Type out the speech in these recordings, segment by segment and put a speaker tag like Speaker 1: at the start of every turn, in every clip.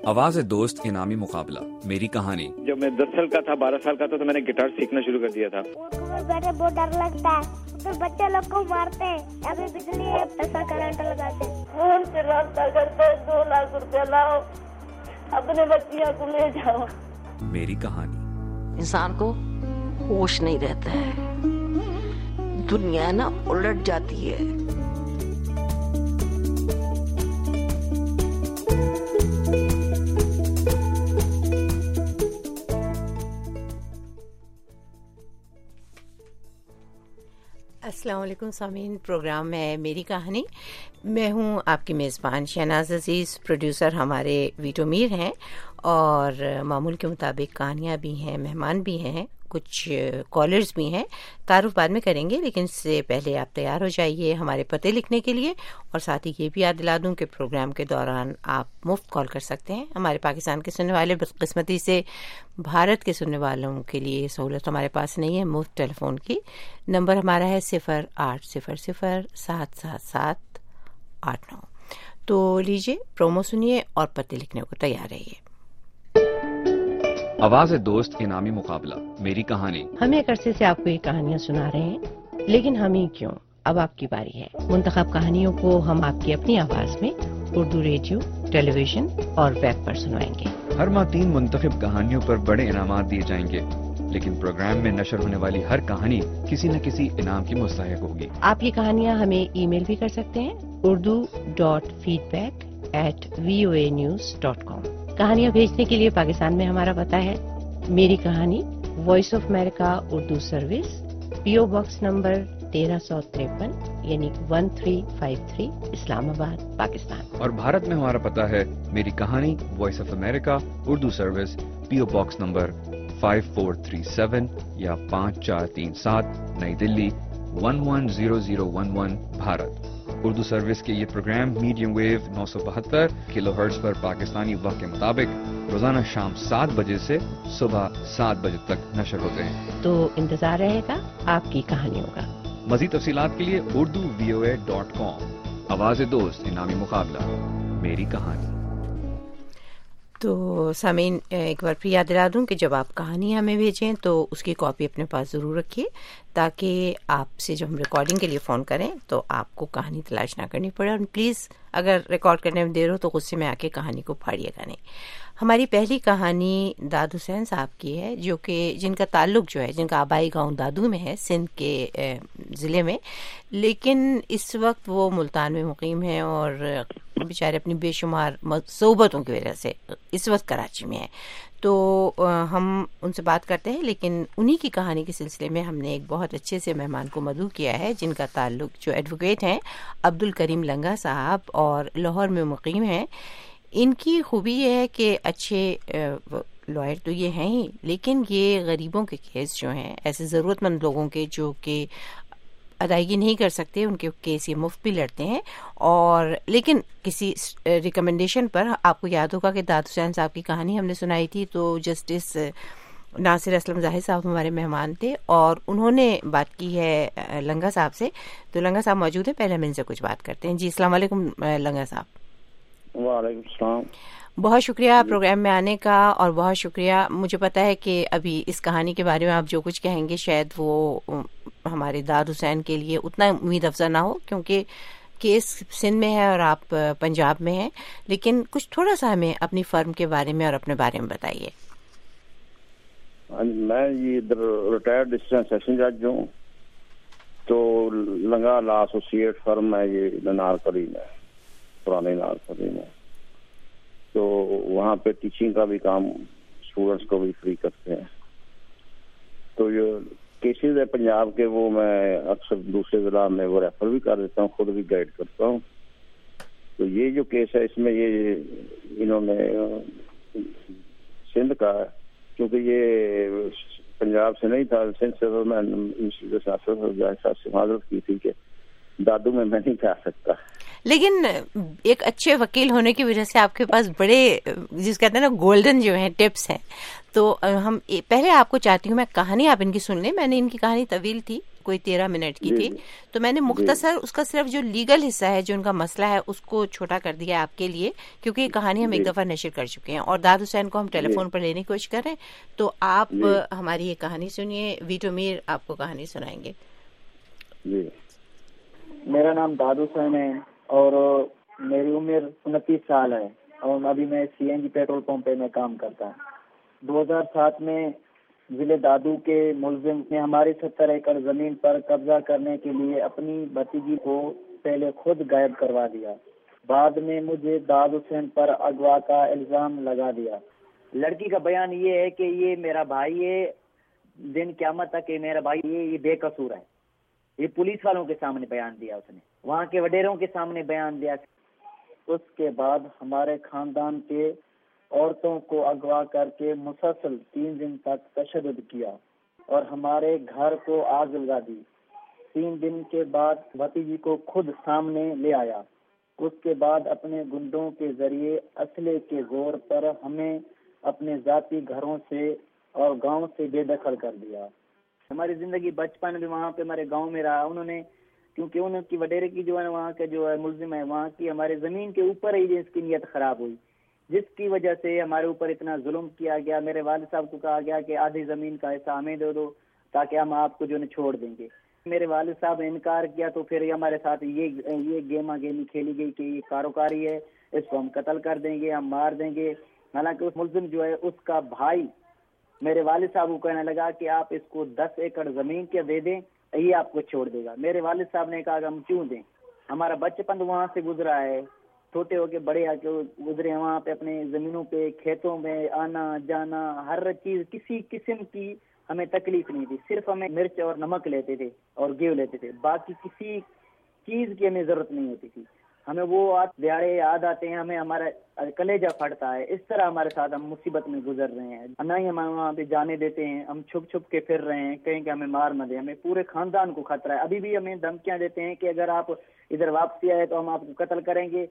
Speaker 1: آواز دوست انعامی مقابلہ میری کہانی.
Speaker 2: جب میں 10 سال کا تھا 12 سال کا تھا تو میں نے گٹار سیکھنا شروع کر دیا تھا.
Speaker 3: بیٹھے بہت ڈر لگتا ہے تو بچے لوگ کو مارتے ہیں, ابھی بجلی ایسا کرنٹ لگاتے ہیں. فون سے رابطہ کرتے 2 لاکھ روپیہ لاؤ اپنے بچیاں کو لے جاؤ.
Speaker 1: میری کہانی.
Speaker 4: انسان کو ہوش نہیں رہتا ہے, دنیا نا الٹ جاتی ہے.
Speaker 5: السلام علیکم سامعین, پروگرام ہے میری کہانی. میں ہوں آپ کی میزبان شہناز عزیز. پروڈیوسر ہمارے ویٹو میر ہیں اور معمول کے مطابق کہانیاں بھی ہیں, مہمان بھی ہیں, کچھ کالرز بھی ہیں. تعارف بعد میں کریں گے, لیکن اس سے پہلے آپ تیار ہو جائیے ہمارے پتے لکھنے کے لیے. اور ساتھ ہی یہ بھی یاد دلا دوں کہ پروگرام کے دوران آپ مفت کال کر سکتے ہیں. ہمارے پاکستان کے سننے والے بدقسمتی سے بھارت کے سننے والوں کے لیے یہ سہولت ہمارے پاس نہیں ہے مفت ٹیلی فون کی. نمبر ہمارا ہے 0800-777-889. تو لیجیے پرومو سنیے اور پتے لکھنے کو تیار رہیے.
Speaker 1: آواز دوست انعامی مقابلہ میری کہانی.
Speaker 6: ہم ایک عرصے سے آپ کو یہ کہانیاں سنا رہے ہیں, لیکن ہم ہی کیوں, اب آپ کی باری ہے. منتخب کہانیوں کو ہم آپ کی اپنی آواز میں اردو ریڈیو, ٹیلی ویژن اور ویب پر سنوائیں گے.
Speaker 1: ہر ماہ 3 منتخب کہانیوں پر بڑے انعامات دیے جائیں گے, لیکن پروگرام میں نشر ہونے والی ہر کہانی کسی نہ کسی انعام کی مستحق ہوگی.
Speaker 6: آپ یہ کہانیاں ہمیں ای میل بھی کر سکتے ہیں, urdu.feedback@voanews.com. کہانیاں بھیجنے کے لیے پاکستان میں ہمارا پتہ ہے میری کہانی, voice of America Urdu service, PO box number 1353 یعنی 1353 اسلام آباد پاکستان.
Speaker 1: اور بھارت میں ہمارا پتہ ہے میری کہانی, voice of America Urdu service, PO box number 5437 یا 5437 نئی دلی 110011 بھارت. اردو سروس کے یہ programme medium wave 972 kilohertz پر پاکستانی وقت کے مطابق روزانہ شام 7 بجے سے صبح 7 بجے تک نشر ہوتے ہیں.
Speaker 6: تو انتظار رہے گا آپ کی کہانیوں کا.
Speaker 1: مزید تفصیلات کے لیے urduvoa.com. آواز دوست انعامی مقابلہ میری کہانی.
Speaker 5: تو سامعین ایک بار پھر یاد دلا دوں کہ جب آپ کہانی ہمیں بھیجیں تو اس کی کاپی اپنے پاس ضرور رکھیے, تاکہ آپ سے جب ہم ریکارڈنگ کے لیے فون کریں تو آپ کو کہانی تلاش نہ کرنی پڑے. اور پلیز اگر ریکارڈ کرنے میں دیر ہو تو غصے میں آ کے کہانی کو پھاڑیے گا نہیں. ہماری پہلی کہانی داد حسین صاحب کی ہے, جو کہ جن کا تعلق جو ہے, جن کا آبائی گاؤں دادو میں ہے, سندھ کے ضلع میں, لیکن اس وقت وہ ملتان میں مقیم ہیں اور بیچارے اپنی بے شمار صحبتوں کی وجہ سے اس وقت کراچی میں ہیں. تو ہم ان سے بات کرتے ہیں, لیکن انہی کی کہانی کے سلسلے میں ہم نے ایک بہت اچھے سے مہمان کو مدعو کیا ہے, جن کا تعلق جو ایڈوکیٹ ہیں عبدالکریم لنگا صاحب اور لاہور میں مقیم ہیں. ان کی خوبی یہ ہے کہ اچھے لائر تو یہ ہیں ہی, لیکن یہ غریبوں کے کیس جو ہیں, ایسے ضرورت مند لوگوں کے جو کہ ادائیگی نہیں کر سکتے, ان کے کیس یہ مفت بھی لڑتے ہیں. اور لیکن کسی ریکمنڈیشن پر, آپ کو یاد ہوگا کہ داد حسین صاحب کی کہانی ہم نے سنائی تھی, تو جسٹس ناصر اسلم ظاہر صاحب ہمارے مہمان تھے اور انہوں نے بات کی ہے لنگا صاحب سے. تو لنگا صاحب موجود ہیں, پہلے ہم ان سے کچھ بات کرتے ہیں. جی السلام علیکم لنگا صاحب.
Speaker 2: وعلیکم السلام.
Speaker 5: بہت شکریہ پروگرام میں آنے کا, اور بہت شکریہ. مجھے پتا ہے کہ ابھی اس کہانی کے بارے میں آپ جو کچھ کہیں گے شاید وہ ہمارے داد حسین کے لیے اتنا امید افزا نہ ہو, کیونکہ کیس سندھ میں ہے اور آپ پنجاب میں ہیں, لیکن کچھ تھوڑا سا ہمیں اپنی فرم کے بارے میں اور اپنے بارے میں بتائیے.
Speaker 7: میں یہ ادھر ریٹائرڈ ڈسٹرکٹ سیشن جج ہوں. تو لنگا لا ایسوسیٹ فرم ہے یہ نارکلی میں, پرانے نارکلی میں. تو وہاں پہ ٹیچنگ کا بھی کام اسٹوڈنٹس کو بھی فری کرتے ہیں. تو یہ کیسز ہے پنجاب کے, وہ میں اکثر دوسرے ضلع میں وہ ریفر بھی کر دیتا ہوں, خود بھی گائیڈ کرتا ہوں. تو یہ جو کیس ہے اس میں یہ انہوں نے سندھ کا, کیونکہ یہ پنجاب سے نہیں تھا, سندھ سے میں سے معذرت کی تھی کہ دادو میں نہیں جا سکتا.
Speaker 5: لیکن ایک اچھے وکیل ہونے کی وجہ سے آپ کے پاس بڑے جس کہتے ہیں نا گولڈن جو ہیں ٹپس ہیں. تو ہم پہلے آپ کو چاہتی ہوں میں کہانی آپ ان کی سن لیں. میں نے ان کی کہانی طویل تھی, कोई 13 मिनट की थी, तो मैंने मुख्तसर उसका सिर्फ जो लीगल हिस्सा है, जो उनका मसला है, उसको छोटा कर दिया आपके लिए, क्योंकि ये कहानी हम एक दफा नशर कर चुके हैं और दाद हुसैन को हम टेलीफोन पर लेने की कोशिश कर रहे हैं। तो आप हमारी ये कहानी सुनिए, वीटो मीर आपको कहानी सुनाएंगे।
Speaker 8: मेरा नाम दाद हुसैन है और मेरी उम्र 29 साल है और अभी मैं CNG पेट्रोल पंप पे मैं काम करता हूँ। 2007 में जिले दादू के मुलजिम ने हमारी 70 एकड़ जमीन पर कब्जा करने के लिए अपनी भतीजी को पहले खुद गायब करवा दिया। बाद में मुझे दाद हुसैन पर अगवा का इल्जाम लगा दिया। लड़की का बयान ये है कि ये मेरा भाई है, दिन क़यामत तक ये मेरा भाई ये बेकसूर है। ये पुलिस वालों के सामने बयान दिया, उसने वहाँ के वडेरों के सामने बयान दिया। उसके बाद हमारे खानदान के औरतों को अगवा करके मुसलसल 3 दिन तक तशद्दुद किया और हमारे घर को आग लगा दी। 3 दिन के बाद भतीजी को खुद सामने ले आया। उसके बाद अपने गुंडों के जरिए असले के जोर पर हमें अपने जाती घरों से और गांव से बेदखल कर दिया। हमारी जिंदगी बचपन भी वहाँ पे हमारे गांव में रहा। उन्होंने, क्योंकि उनकी वडेरे की जो है वहाँ के जो है मुलजिम है, वहाँ की हमारे ज़मीन के ऊपर ही इसकी नीयत ख़राब हुई, जिसकी वजह से हमारे ऊपर इतना जुल्म किया गया। मेरे वालिद साहब को कहा गया कि आधी ज़मीन का हिस्सा हमें दे दो ताकि हम आपको जो है छोड़ देंगे। मेरे वालिद साहब ने इनकार किया तो फिर हमारे साथ ये गेमी खेली गई कि ये कारोकारी है, इसको हम कत्ल कर देंगे, हम मार देंगे। हालांकि उस मुलजिम जो है उसका भाई मेरे वालिद साहब को कहने लगा कि आप इसको 10 एकड़ ज़मीन के दे दें, ये आपको छोड़ देगा। मेरे वालिद साहब ने कहा कि हम क्यों दें, हमारा बचपन वहाँ से गुजरा है, छोटे होके बड़े आके गुजरे हैं वहाँ पे, अपने ज़मीनों पे खेतों में आना जाना, हर चीज़ किसी किस्म की हमें तकलीफ नहीं थी। सिर्फ हमें मिर्च और नमक लेते थे और गेहूं लेते थे, बाकी किसी चीज़ की हमें ज़रूरत नहीं होती थी। हमें वो दिहाड़े याद आते हैं, हमें हमारा कलेजा फटता है। इस तरह हमारे साथ हम मुसीबत में गुजर रहे हैं, ना ही हम वहाँ पे जाने देते हैं, हम छुप छुप के फिर रहे हैं, कहीं कि हमें मार न दे। हमें पूरे खानदान को खतरा है। अभी भी हमें धमकियाँ देते हैं कि अगर आप इधर वापसी आए तो हम आपको कत्ल करेंगे।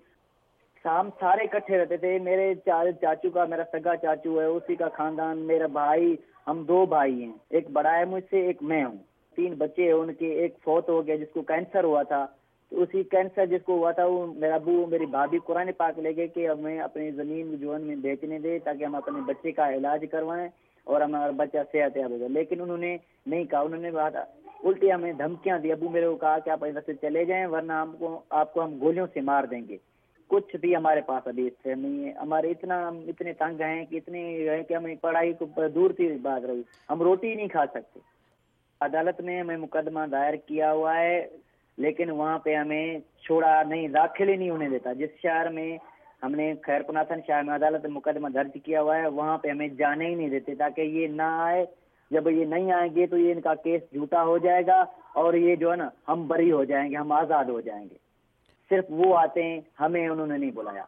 Speaker 8: हम सारे इकट्ठे रहते थे। मेरे चाचू का, मेरा सगा चाचू है, उसी का खानदान, मेरा भाई, हम 2 भाई हैं, एक बड़ा है मुझसे, एक मैं हूँ। 3 बच्चे हैं उनके, एक फौत हो गया जिसको कैंसर हुआ था, तो उसी कैंसर जिसको हुआ था वो मेरा अबू मेरी भाभी कुरान पाक ले गए कि हमें अपनी ज़मीन जो में बेचने दे ताकि हम अपने बच्चे का इलाज करवाएं और हमारा बच्चा सेहतयाब हो जाए। लेकिन उन्होंने नहीं कहा, उन्होंने उल्टी हमें धमकियाँ दी। अबू मेरे को कहा कि आप इधर से चले जाएं वरना आपको हम गोलियों से मार देंगे। कुछ भी हमारे पास अभी इससे नहीं है। हमारे इतने तंग हैं कि इतने है कि हमें पढ़ाई को दूर की बात रही, हम रोटी ही नहीं खा सकते। अदालत ने हमें मुकदमा दायर किया हुआ है, लेकिन वहाँ पे हमें छोड़ा नहीं, दाखिल ही नहीं होने देता। जिस शहर में हमने खैरपुनासन शहर में अदालत ने मुकदमा दर्ज किया हुआ है, वहाँ पे हमें जाने ही नहीं देते ताकि ये ना आए। जब ये नहीं आएंगे तो ये इनका केस झूठा हो जाएगा और ये जो है ना हम बरी हो जाएंगे, हम आज़ाद हो जाएंगे। सिर्फ वो आते हैं, हमें उन्होंने नहीं बुलाया।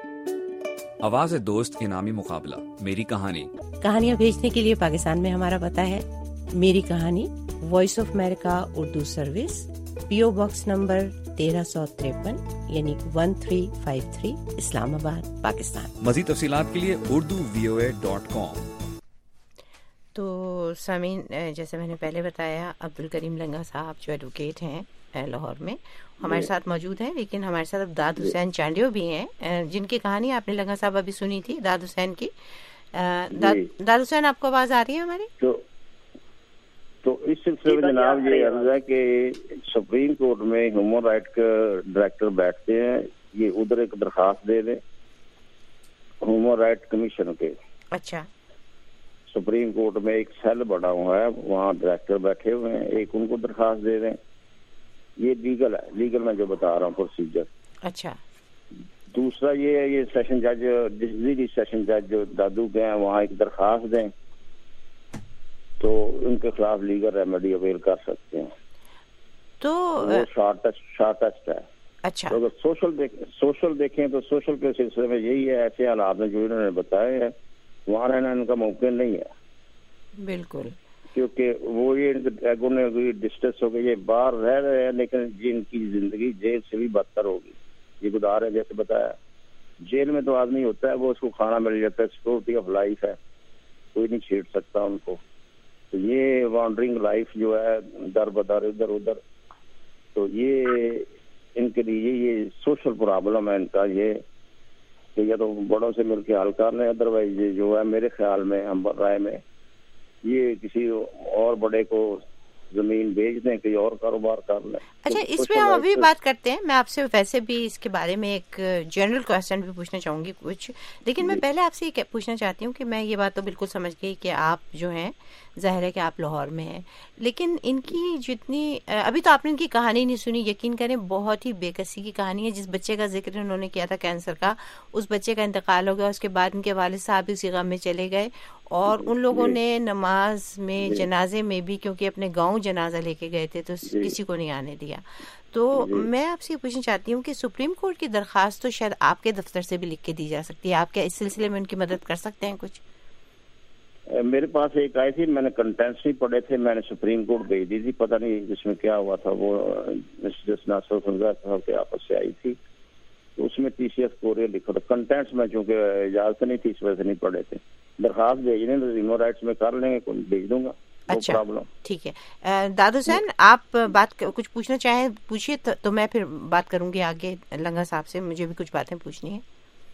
Speaker 1: आवाज़ दोस्त इनामी मुकाबला, मेरी कहानी।
Speaker 6: कहानियाँ भेजने के लिए पाकिस्तान में हमारा पता है मेरी कहानी, voice of America Urdu service, PO box number 1353 यानी 1353 इस्लामाबाद पाकिस्तान।
Speaker 1: मज़ीद तफसीलात के लिए urduvoa.com।
Speaker 5: तो सामीन, जैसे मैंने पहले बताया, अब्दुल करीम लंगा साहब जो एडवोकेट हैं लाहौर में हमारे साथ मौजूद हैं, लेकिन हमारे साथ अब दाद हुसैन चांडियो भी हैं, जिनकी कहानी आपने लंगा साहब अभी सुनी थी, दाद हुसैन की। दाद हुसैन, आपको आवाज़ आ रही है हमारी?
Speaker 7: तो इस सिलसिले में जनाब ये अर्ज है कि सुप्रीम कोर्ट में ह्यूमन राइट के डायरेक्टर बैठते हैं, ये उधर एक दरखास्त दे दें ह्यूमन राइट कमीशन के।
Speaker 5: अच्छा।
Speaker 7: सुप्रीम कोर्ट में एक सेल बना हुआ है, वहाँ डायरेक्टर बैठे हुए हैं, एक उनको दरखास्त दे दें। ये लीगल है, लीगल मैं जो बता रहा हूँ प्रोसीजर।
Speaker 5: अच्छा।
Speaker 7: दूसरा ये है, ये सेशन जज, डिस्ट्रिक्ट सेशन जज जो दादू के हैं, वहाँ एक दरखास्त दें तो उनके खिलाफ लीगल रेमेडी अवेल कर सकते हैं।
Speaker 5: तो
Speaker 7: वो शॉर्ट टेस्ट है।
Speaker 5: अच्छा।
Speaker 7: तो अगर सोशल देखें तो सोशल के सिलसिले में यही है, ऐसे हालात में जो इन्होंने बताए हैं वहाँ रहना इनका मुमकिन नहीं है।
Speaker 5: बिल्कुल।
Speaker 7: क्योंकि वो ये डिस्ट्रेस हो गई, ये बाहर रह रहे हैं लेकिन जिनकी जिंदगी जेल से भी बदतर होगी। ये गुजार है, जैसे बताया, जेल में तो आदमी होता है वो उसको खाना मिल जाता है, सिक्योरिटी ऑफ लाइफ है, कोई नहीं छेड़ सकता उनको। تو یہ وانڈرنگ لائف جو ہے در بدر ادھر ادھر، تو یہ ان کے لیے یہ سوشل پرابلم ہے ان کا، یہ کہ یا تو بڑوں سے مل کے حل کر لیں، ادروائز یہ جو ہے میرے خیال میں ہمبر رائے میں یہ کسی اور بڑے کو زمین بیچ دیں، کہیں اور کاروبار کر لیں.
Speaker 5: اچھا، اس پہ ہم ابھی بات کرتے ہیں. میں آپ سے ویسے بھی اس کے بارے میں ایک جنرل کوشچن بھی پوچھنا چاہوں گی کچھ، لیکن میں پہلے آپ سے یہ پوچھنا چاہتی ہوں کہ میں یہ بات تو بالکل سمجھ گئی کہ آپ جو ہیں ظاہر ہے کہ آپ لاہور میں ہیں، لیکن ان کی جتنی ابھی تو آپ نے ان کی کہانی نہیں سنی، یقین کریں بہت ہی بے کسی کی کہانی ہے. جس بچے کا ذکر انہوں نے کیا تھا کینسر کا، اس بچے کا انتقال ہو گیا، اس کے بعد ان کے والد صاحب بھی اسی غم میں چلے گئے، اور ان لوگوں نے نماز میں جنازے میں بھی، کیونکہ اپنے گاؤں جنازہ لے کے گئے تھے تو کسی کو نہیں آنے دیا. تو میں آپ سے یہ پوچھنا چاہتی ہوں کہ سپریم کورٹ کی درخواست تو شاید آپ کے دفتر سے بھی لکھ کے دی جا سکتی ہے، آپ کیا اس سلسلے میں ان کی مدد کر سکتے ہیں کچھ؟
Speaker 7: میرے پاس ایک آئی تھی، میں نے کنٹینٹس نہیں پڑھے تھے، میں نے سپریم کورٹ بھیج دی تھی، پتہ نہیں اس میں کیا ہوا تھا. وہ مسٹر ناصر فنزا صاحب کے آپس سے آئی تھی، تو اس میں ٹی سی ایس کوریہ لکھا تھا. کنٹینٹس میں چونکہ اجازت نہیں تھی اس وجہ سے نہیں پڑھے تھے. درخواست بھیجنے تو ہیومن رائٹس میں کر لیں گے، بھیج دوں گا.
Speaker 5: اچھا ٹھیک ہے. داد حسین آپ بات کچھ پوچھنا چاہیں پوچھیے، تو میں پھر بات کروں گی آگے لنگا صاحب سے، مجھے بھی کچھ باتیں پوچھنی ہیں.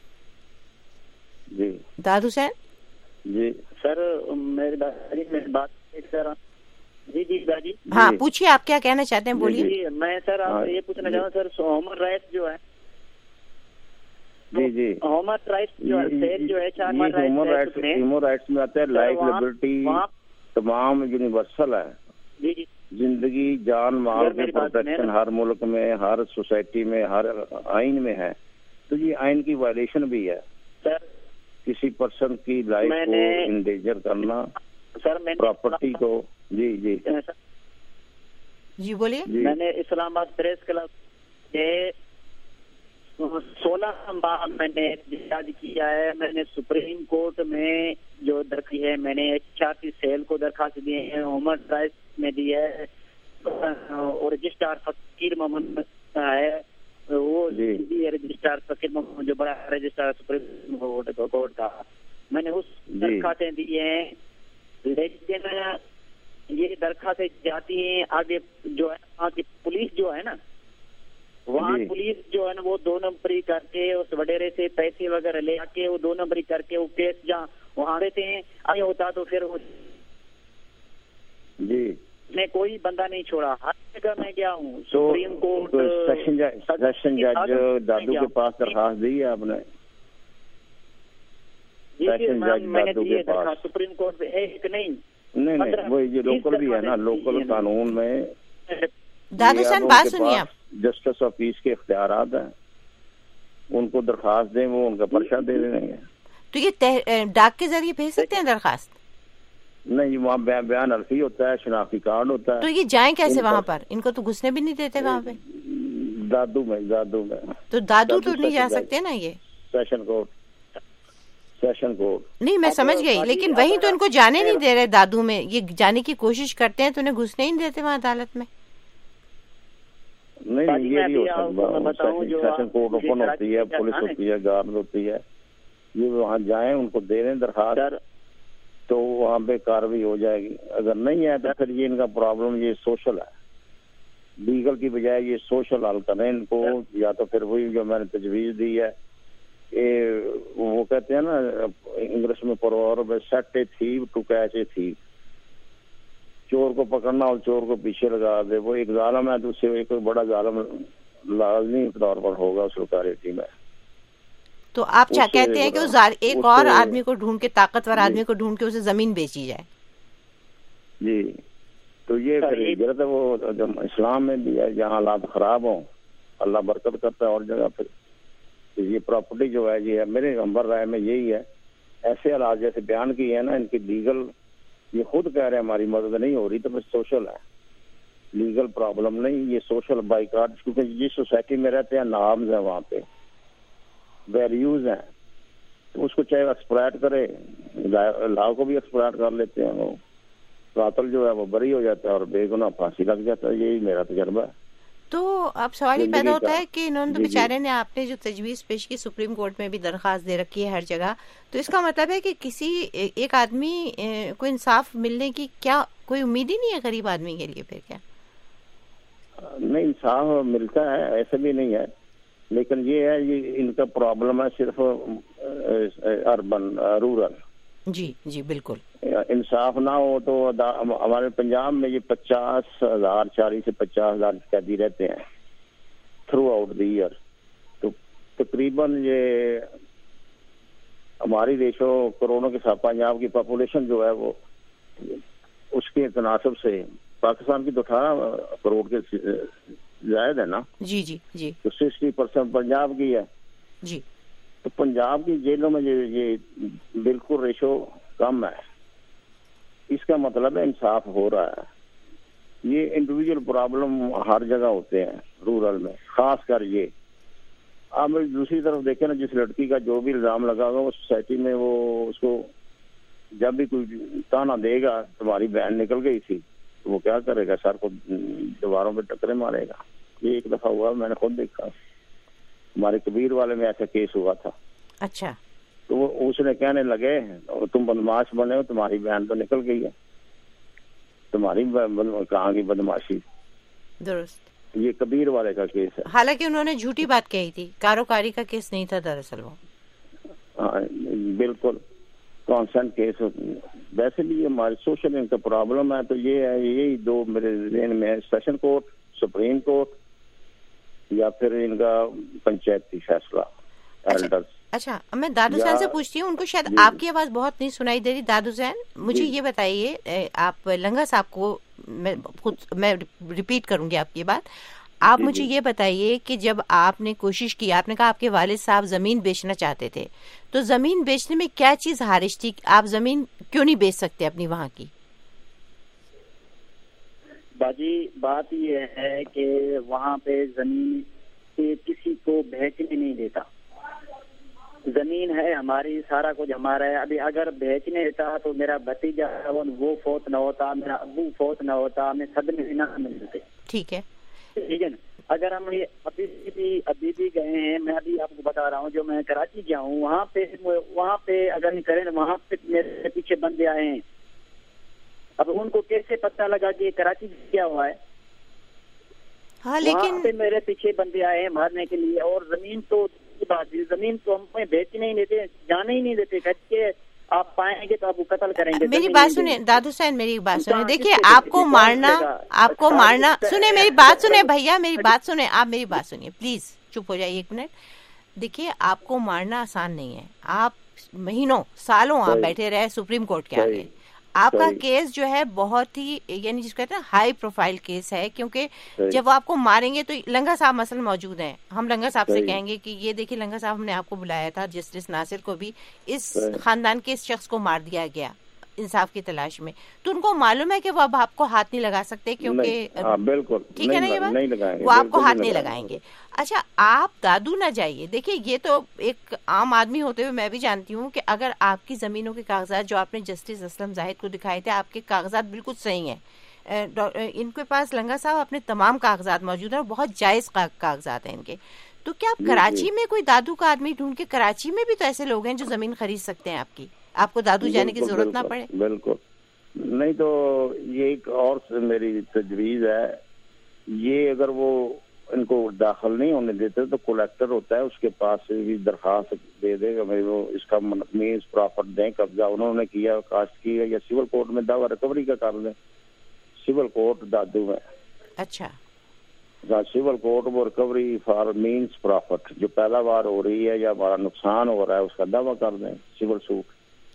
Speaker 7: جی
Speaker 5: داد حسین.
Speaker 9: جی سر، میری بات سر. جی جی دادی.
Speaker 5: ہاں پوچھیے، آپ کیا کہنا چاہتے ہیں، بولیے.
Speaker 9: جی میں سر آپ سے یہ پوچھنا چاہوں سر، ہیومن رائٹس جو ہے،
Speaker 7: جی جی
Speaker 9: ہیومن رائٹس جو ہے
Speaker 7: ہیومن رائٹس میں آتا ہے لائف لبرٹی، تمام یونیورسل ہے.
Speaker 9: جی جی
Speaker 7: زندگی جان مال کے پروٹیکشن ہر ملک میں، ہر سوسائٹی میں، ہر آئین میں ہے. تو یہ آئین کی وائلیشن بھی ہے
Speaker 9: سر.
Speaker 7: کسی پرسن کی لائف کو انڈیجر کرنا،
Speaker 9: سر
Speaker 7: پراپرٹی کو. جی جی
Speaker 5: جی بولیے.
Speaker 9: میں نے اسلام آباد پریس کلب کے 16 ماہ میں نے احتجاج کیا ہے. میں نے سپریم کورٹ میں جو درخواست ہے، میں نے HRC سیل کو درخواست دی ہے، ہیومن رائٹس میں دی ہے، اور رجسٹرار فقیر محمد ہے، وہ رجسٹرار فقیر محمد جو بڑا رجسٹرار سپریم کورٹ کا، میں نے اس درخواستیں دی ہیں. لیکن یہ درخواستیں جاتی ہیں آگے جو ہے وہاں کی پولیس جو ہے نا، وہاں پولیس جو ہے نا وہ 2 نمبری کر کے اس وڈیرے سے پیسے وغیرہ لے آ کے وہ 2 نمبری کر کے وہ کیس جہاں وہاں دیتے ہیں. آگے ہوتا تو پھر
Speaker 7: جی
Speaker 9: میں کوئی بندہ نہیں چھوڑا، ہر جگہ میں گیا ہوں. سپریم کورٹ
Speaker 7: سیشن جج دادو کے پاس درخواست دی ہے آپ نے؟
Speaker 9: میں نے دی ہے درخواست سپریم کورٹ پہ، ایک نہیں
Speaker 7: وہ یہ لوکل بھی ہے نا، لوکل قانون میں
Speaker 5: داد حسین بات سنیے آپ.
Speaker 7: جسٹس آف پیس کے اختیارات ہیں، ان کو درخواست دیں، وہ ان کا پرچہ دے دیں گے.
Speaker 5: تو یہ ڈاک کے ذریعے بھیج سکتے ہیں درخواست؟
Speaker 7: نہیں، وہاں بیان الفی ہوتا ہے، شناختی کارڈ ہوتا ہے.
Speaker 5: تو یہ جائیں کیسے وہاں پر؟ ان کو تو گھسنے بھی نہیں دیتے وہاں پہ.
Speaker 7: دادو میں
Speaker 5: تو دادو تو نہیں جا سکتے نا، یہ
Speaker 7: سیشن کورٹ
Speaker 5: نہیں. میں سمجھ گئی، لیکن وہیں تو ان کو جانے نہیں دے رہے دادو میں. یہ جانے کی کوشش کرتے ہیں تو انہیں گھسنے ہی نہیں دیتے وہاں عدالت میں.
Speaker 7: نہیں، یہ نہیں ہو سکتا. سیشن کورٹ اوپن ہوتی ہے، پولیس ہوتی ہے، گارڈ ہوتی ہے. یہ وہاں جائیں، ان کو دے دیں درخواست، تو وہاں پہ کاروائی ہو جائے گی. اگر نہیں ہے تو پھر یہ ان کا پرابلم یہ سوشل ہے، لیگل کی بجائے یہ سوشل حل کریں ان کو. یا تو پھر وہی جو میں نے تجویز دی ہے، وہ کہتے ہیں نا انگلش میں proverb, set a thief to catch a thief. چور کو پکڑنا اور چور کو پیچھے لگا دے. وہ ایک ظالم ہے تو اس سے ایک بڑا ظالم لازمی طور پر ہوگا اس لوکیلٹی میں.
Speaker 5: تو آپ کہتے ہیں کہ ایک اور آدمی کو ڈھونڈ کے، طاقتور آدمی کو ڈھونڈ کے اسے زمین بیچی جائے.
Speaker 7: جی تو یہ پھر ہجرت ہے، وہ اسلام میں بھی ہے، جہاں حالات خراب ہوں اللہ برکت کرتا ہے. اور جگہ پھر یہ پراپرٹی جو ہے یہ میرے ہمبر رائے میں یہی ہے. ایسے حالات جیسے بیان کی ہے نا، ان کی لیگل، یہ خود کہہ رہے ہیں ہماری مدد نہیں ہو رہی، تو بس سوشل ہے، لیگل پرابلم نہیں. یہ سوشل بائیکاٹ، کیونکہ جس سوسائٹی میں رہتے ہیں نارمز ہیں، وہاں پہ ویلیوز ہیں، تو اس کو چاہے ایکسپلائٹ کرے، لا کو بھی ایکسپلائٹ کر لیتے ہیں. وہ قاتل جو ہے وہ بری ہو جاتا ہے اور بے گناہ پھانسی لگ جاتا ہے. یہی میرا تجربہ ہے.
Speaker 5: تو اب سوال یہ پیدا ہوتا ہے کہ انہوں نے تو بیچارے نے آپ نے جو تجویز پیش کی سپریم کورٹ میں بھی درخواست دے رکھی ہے ہر جگہ، تو اس کا مطلب ہے کہ کسی ایک آدمی کو انصاف ملنے کی کیا کوئی امید ہی نہیں ہے غریب آدمی کے لیے؟ پھر کیا
Speaker 7: نہیں، انصاف ملتا ہے، ایسا بھی نہیں ہے، لیکن یہ ہے یہ ان کا پرابلم ہے صرف اربن رورل.
Speaker 5: جی جی بالکل.
Speaker 7: انصاف نہ ہو تو ہمارے پنجاب میں یہ 50,000 40 سے 50,000 قیدی رہتے ہیں تھرو آؤٹ دی ایئر. تو تقریباً یہ ہماری ریشو کروڑوں کے ساتھ پنجاب کی پاپولیشن جو ہے وہ اس کے تناسب سے پاکستان کی تو 18 کروڑ کے زائد ہے نا.
Speaker 5: جی جی جی.
Speaker 7: تو 60% پنجاب کی ہے.
Speaker 5: جی.
Speaker 7: تو پنجاب کی جیلوں میں یہ بالکل ریشو کم ہے. اس کا مطلب ہے انصاف ہو رہا ہے. یہ انڈیویجول پرابلم ہر جگہ ہوتے ہیں رورل میں، خاص کر یہ. آپ دوسری طرف دیکھیں نا، جس لڑکی کا جو بھی الزام لگا ہوگا وہ سوسائٹی میں وہ اس کو جب بھی کوئی تانا دے گا تمہاری بہن نکل گئی تھی تو وہ کیا کرے گا؟ سر کو دیواروں پہ ٹکرے مارے گا. یہ ایک دفعہ ہوا، میں نے خود دیکھا، ہمارے کبیر والے میں ایسا کیس ہوا تھا.
Speaker 5: اچھا.
Speaker 7: تو وہ اس نے کہنے لگے تم بدماش بنے ہو، تمہاری بہن تو نکل گئی ہے، تمہاری کہاں کی بدماشی.
Speaker 5: درست.
Speaker 7: یہ کبیر والے کا کیس ہے.
Speaker 5: حالانکہ انہوں نے جھوٹی بات کہی تھی، کاروکاری کا کیس نہیں تھا دراصل وہ.
Speaker 7: ہاں بالکل کانسنٹ کیس. ویسے بھی ہمارے سوشل ان کا پرابلم ہے. تو یہ ہے، یہی دو میرے ذہن میں ہے، سیشن کورٹ، سپریم کورٹ، یا پھر ان کا پنچایتی فیصلہ ایلڈرز.
Speaker 5: اچھا میں دادو سین سے پوچھتی ہوں، ان کو شاید آپ کی آواز بہت نہیں سنائی دے رہی. دادو سین مجھے یہ بتائیے، آپ لنگا صاحب کو میں ریپیٹ کروں گی آپ کی بات. آپ مجھے یہ بتائیے کہ جب آپ نے کوشش کی، آپ نے کہا آپ کے والد صاحب زمین بیچنا چاہتے تھے، تو زمین بیچنے میں کیا چیز خارج تھی؟ آپ زمین کیوں نہیں بیچ سکتے اپنی وہاں کی؟
Speaker 9: باجی بات یہ ہے کہ وہاں پہ زمین کسی کو بیچنے نہیں دیتا. زمین ہے ہماری، سارا کچھ ہمارا ہے. ابھی اگر بیچنے دیتا تو میرا بھتیجا وہ فوت نہ ہوتا، میرا ابو فوت نہ ہوتا، ہمیں صدمے نہ ملتے.
Speaker 5: ٹھیک ہے
Speaker 9: ٹھیک ہے نا. اگر ہم ابھی بھی گئے ہیں، میں ابھی آپ کو بتا رہا ہوں، جو میں کراچی گیا ہوں وہاں پہ اگر نہیں کریں وہاں پہ میرے پیچھے بندے آئے ہیں. اب ان کو کیسے پتہ لگا کہ کراچی کیا ہوا ہے؟
Speaker 5: ہاں لیکن
Speaker 9: پہ میرے پیچھے بندے آئے ہیں مارنے کے لیے. اور زمین تو ہمیں بیچنے نہیں دیتے، جانے ہی نہیں دیتے. کہتے آپ پائیں گے تو آپ کو قتل کریں گے.
Speaker 5: میری بات سنیں دادو سین، میری بات سنیں. دیکھیے آپ کو مارنا سنیں، میری بات سنیں بھیا، میری بات سنیں. آپ میری بات سنیے پلیز، چپ ہو جائیے ایک منٹ. دیکھیے آپ کو مارنا آسان نہیں ہے. آپ مہینوں سالوں آپ بیٹھے رہے سپریم کورٹ کے آگے. آپ کا کیس جو ہے بہت ہی، یعنی جس کہتے ہیں ہائی پروفائل کیس ہے، کیونکہ جب آپ کو ماریں گے تو لنگا صاحب مثلا موجود ہیں. ہم لنگا صاحب سے کہیں گے کہ یہ دیکھیے لنگا صاحب، ہم نے آپ کو بلایا تھا، جسٹس ناصر کو بھی اس خاندان کے اس شخص کو مار دیا گیا انصاف کی تلاش میں. تو ان کو معلوم ہے کہ وہ اب آپ کو ہاتھ نہیں لگا سکتے، کیونکہ
Speaker 7: بالکل
Speaker 5: ٹھیک ہے نا، یہ بات وہ آپ کو ہاتھ نہیں لگائیں گے. اچھا آپ دادو نہ جائیے. دیکھیے یہ تو ایک عام آدمی ہوتے ہوئے میں بھی جانتی ہوں کہ اگر آپ کی زمینوں کے کاغذات جو آپ نے جسٹس اسلم زاہد کو دکھائے تھے، آپ کے کاغذات بالکل صحیح ہیں. ان کے پاس لنگا صاحب اپنے تمام کاغذات موجود ہیں اور بہت جائز کاغذات ہیں ان کے. تو کیا آپ کراچی میں کوئی دادو کا آدمی ڈھونڈ کے، کراچی میں بھی تو ایسے لوگ ہیں جو زمین خرید سکتے ہیں آپ کی، آپ کو دادو جانے کی ضرورت نہ پڑے؟
Speaker 7: بالکل نہیں. تو یہ ایک اور میری تجویز ہے، یہ اگر وہ ان کو داخل نہیں ہونے دیتے تو کلیکٹر ہوتا ہے، اس کے پاس سے بھی درخواست دے دے گا وہ اس کا مینز پراپرٹ دیں قبضہ. انہوں نے کیا، کاسٹ کی ہے، یا سول کورٹ میں دعوی ریکوری کا کر دیں. سول کورٹ دادو میں.
Speaker 5: اچھا.
Speaker 7: سول کورٹ وہ ریکوری فار مینز پراپرٹ، جو پیداوار ہو رہی ہے یا ہمارا نقصان ہو رہا ہے اس کا دعویٰ کر دیں، سول سوٹ.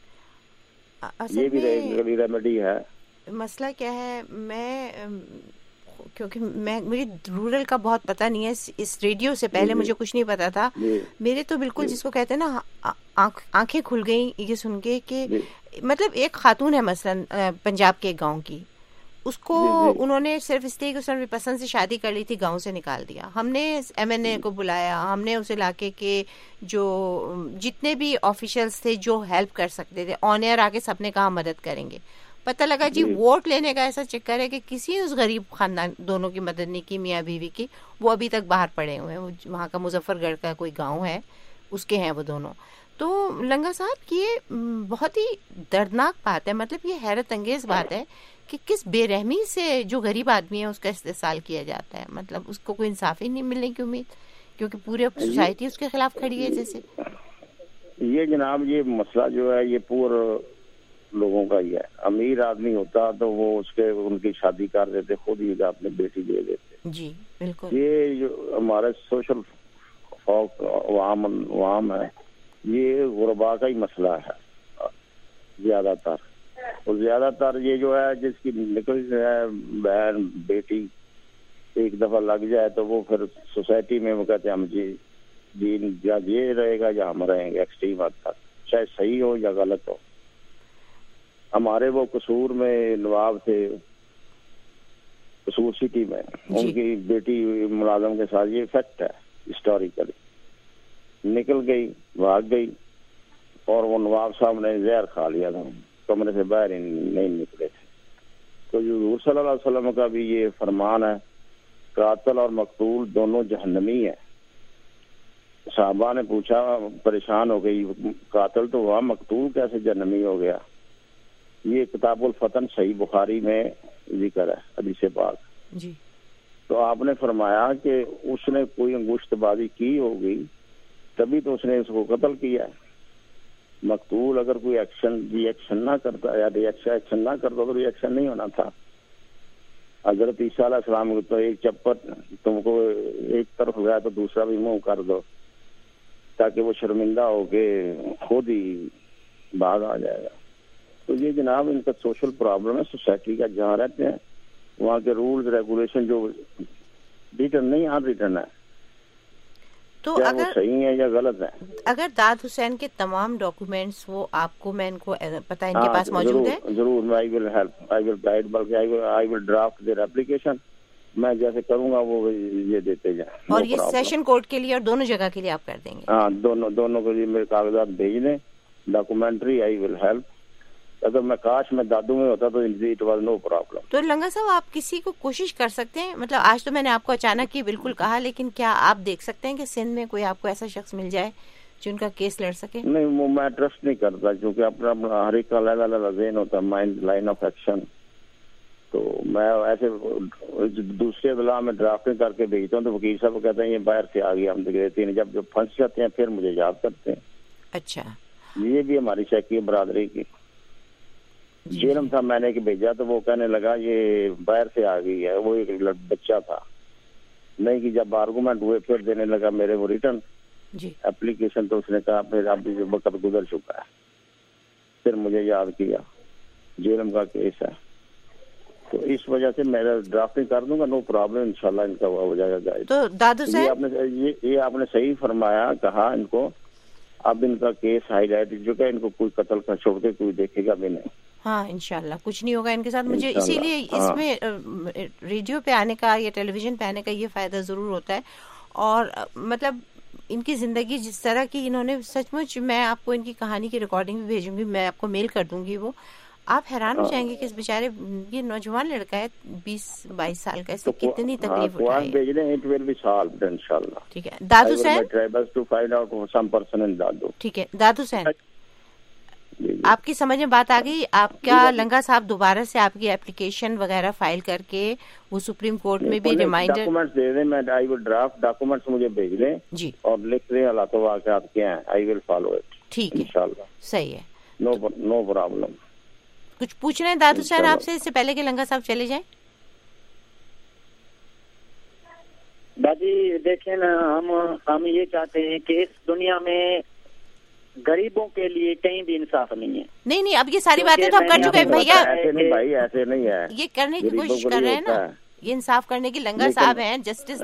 Speaker 7: یہ بھی ریمیڈی ہے.
Speaker 5: مسئلہ کیا ہے، کیونکہ میری رورل کا بہت پتہ نہیں ہے، اس ریڈیو سے پہلے مجھے کچھ نہیں پتا تھا. میرے تو بالکل جس کو کہتے ہیں نا آنکھیں کھل گئیں یہ سن کے کہ مطلب ایک خاتون ہے مثلا پنجاب کے گاؤں کی، اس کو انہوں نے صرف اس لیے کہ اس نے پسند سے شادی کر لی تھی گاؤں سے نکال دیا. ہم نے MNA کو بلایا، ہم نے اس علاقے کے جو جتنے بھی آفیشلز تھے جو ہیلپ کر سکتے تھے آن ایئر آ کے سب نے کہا مدد کریں گے. پتہ لگا جی ووٹ لینے کا ایسا چکر ہے کہ کسی اس غریب خاندان دونوں کی مدد نہیں کی, میاں بیوی کی, وہ ابھی تک باہر پڑے ہوئے ہیں. وہاں کا مظفر گڑھ کا کوئی گاؤں ہے, اس کے ہیں وہ دونوں. تو لنگا صاحب یہ بہت ہی دردناک بات ہے, مطلب یہ حیرت انگیز بات ہے کہ کس بے رحمی سے جو غریب آدمی ہے اس کا استحصال کیا جاتا ہے. مطلب اس کو کوئی انصاف ہی نہیں ملنے کی امید, کیونکہ پورے سوسائٹی اس کے خلاف کھڑی ہے. جیسے
Speaker 7: یہ جناب یہ مسئلہ جو ہے یہ پورے لوگوں کا ہی ہے. امیر آدمی ہوتا تو وہ ان کی شادی کر دیتے, خود ہی اپنی بیٹی دے دیتے.
Speaker 5: جی بالکل.
Speaker 7: یہ جو ہمارے سوشل عوام ہے, یہ غربا کا ہی مسئلہ ہے زیادہ تر. اور زیادہ تر یہ جو ہے جس کی نکل جائے بہن بیٹی ایک دفعہ لگ جائے تو وہ پھر سوسائٹی میں وہ کہتے ہیں ہم جی یا یہ رہے گا یا ہم رہیں گے ایکسٹریم حد تک, چاہے صحیح ہو یا غلط ہو. ہمارے وہ قصور میں نواب تھے, قصور سٹی میں, ان کی بیٹی ملازم کے ساتھ یہ فیکٹ ہے ہسٹوریکلی. نکل گئی, بھاگ گئی, اور وہ نواب صاحب نے زہر کھا لیا تھا, کمرے سے باہر ہی نہیں نکلے تھے. تو حضور صلی اللہ علیہ وسلم کا بھی یہ فرمان ہے, قاتل اور مقتول دونوں جہنمی ہیں. صحابہ نے پوچھا, پریشان ہو گئی, قاتل تو ہوا, مقتول کیسے جہنمی ہو گیا؟ یہ کتاب الفتن صحیح بخاری میں ذکر ہے, حدیث پاک.
Speaker 5: جی. تو
Speaker 7: آپ نے فرمایا کہ اس نے کوئی انگشت بازی کی ہوگی تبھی تو اس نے اس کو قتل کیا ہے. مقتول اگر کوئی ایکشن نہ کرتا یا ایکشن نہ کرتا تو ریئیکشن نہیں ہونا تھا. حضرت عیسیٰ علیہ السلام کو تو ایک چپٹ تم کو ایک طرف گیا تو دوسرا بھی منہ کر دو, تاکہ وہ شرمندہ ہو کے خود ہی باغ آ جائے گا. تو یہ جناب ان کا سوشل پرابلم ہے سوسائٹی کا. جہاں رہتے ہیں وہاں کے رولز ریگولیشن جو ریٹرن نہیں ان ریٹرن ہے,
Speaker 5: تو
Speaker 7: کیا
Speaker 5: اگر
Speaker 7: وہ صحیح ہے یا غلط ہے.
Speaker 5: اگر داد حسین کے تمام ڈاکومنٹس وہ آپ کو, میں ان کو پتہ ان کے پاس موجود ہے,
Speaker 7: ضرور میں آئی will help, I will guide, بلکہ I will draft their application. میں جیسے کروں گا وہ یہ دیتے جائیں.
Speaker 5: اور یہ سیشن کورٹ کے لیے اور دونوں جگہ کے لیے آپ کر دیں گے؟
Speaker 7: ہاں, دونوں کے لیے میرے کاغذات بھیج دیں, ڈاکومنٹری. I will help. اگر میں کاش میں دادو میں ہوتا تو اٹ واز نو پرابلم.
Speaker 5: تو لنگا صاحب آپ کسی کو کوشش کر سکتے ہیں, مطلب آج تو میں نے آپ کو اچانک ہی بالکل کہا, لیکن کیا آپ دیکھ سکتے ہیں کہ سندھ میں کوئی آپ کو ایسا شخص مل جائے جو ان کا کیس لڑ سکے؟
Speaker 7: نہیں, وہ میں ٹرسٹ نہیں کرتا, کیونکہ اپنا ہر ایک کا علیحدہ علیحدہ ذہن ہوتا ہے, مائنڈ لائن آف ایکشن. تو میں ایسے دوسرے اضلاع میں ڈرافٹنگ کر کے بھیجتا ہوں تو وکیل صاحب کہتے ہیں یہ باہر سے آ گیا, ہم دیتے ہیں. جب پھنس جاتے ہیں پھر مجھے یاد کرتے ہیں.
Speaker 5: اچھا,
Speaker 7: یہ بھی ہماری شیخی برادری کی. جیلم تھا, میں نے بھیجا تو وہ کہنے لگا یہ باہر سے آ گئی ہے, وہ ایک بچہ تھا. نہیں کہ جب آرگومنٹ ہوئے پھر دینے لگا میرے وہ ریٹرن اپلیکیشن, تو اس نے کہا پھر اب وقت گزر چکا ہے. پھر مجھے یاد کیا جیلم کا کیس ہے, تو اس وجہ سے میں ڈرافٹنگ کر دوں گا, نو پرابلم, انشاءاللہ ان کا ہو جائے گا.
Speaker 5: تو دادو صاحب
Speaker 7: یہ آپ نے صحیح فرمایا, کہا ان کو اب ان کا کیس ہائی لائٹ جو کہ ان کو کوئی قتل کا چھوڑ کے کوئی دیکھے گا بھی نہیں.
Speaker 5: ہاں انشاءاللہ کچھ نہیں ہوگا ان کے ساتھ. مجھے اسی لیے اس میں ریڈیو پہ آنے کا یا ٹیلی ویژن پہ آنے کا یہ فائدہ ضرور ہوتا ہے. اور مطلب ان کی زندگی جس طرح کی انہوں نے, سچ مچ میں آپ کو ان کی کہانی کی ریکارڈنگ بھی بھیجوں گی, میں آپ کو میل کر دوں گی. وہ آپ حیران ہو جائیں گے کہ اس بیچارے یہ نوجوان لڑکا ہے 20-22 سال کا, اس سے کتنی تکلیف اٹھائی ہے. ٹھیک ہے دادو حسین, ٹھیک ہے دادو حسین, آپ کی سمجھ میں بات آ گئی. آپ کیا لنگا صاحب دوبارہ سے آپ کی اپلیکیشن وغیرہ فائل کر کے وہ سپریم کورٹ میں بھی ریمائنڈر
Speaker 7: ڈاکومنٹس دے دیں, میں آئی ول ڈرافٹ ڈاکومنٹس مجھے بھیج دیں
Speaker 5: جی, اور
Speaker 7: لکھ دیں حالات و واقعات کیا ہیں, آئی ول فالو اٹ.
Speaker 5: ٹھیک ہے
Speaker 7: انشاءاللہ,
Speaker 5: صحیح ہے,
Speaker 7: نو پرابلم.
Speaker 5: کچھ پوچھ رہے ہیں دادو حسین آپ سے, اس سے پہلے کہ لنگا صاحب چلے جائیں؟
Speaker 9: باجی دیکھیں نا, ہم یہ چاہتے ہیں کہ اس دنیا میں غریبوں کے لیے کہیں بھی انصاف نہیں ہے.
Speaker 5: نہیں اب یہ ساری باتیں تو ہم کر چکے ہیں بھیا.
Speaker 7: ایسے نہیں بھائی, ایسے نہیں ہے,
Speaker 5: یہ کرنے کی کوشش کر رہے ہیں نا, یہ انصاف کرنے کی. لنگا صاحب ہیں جسٹس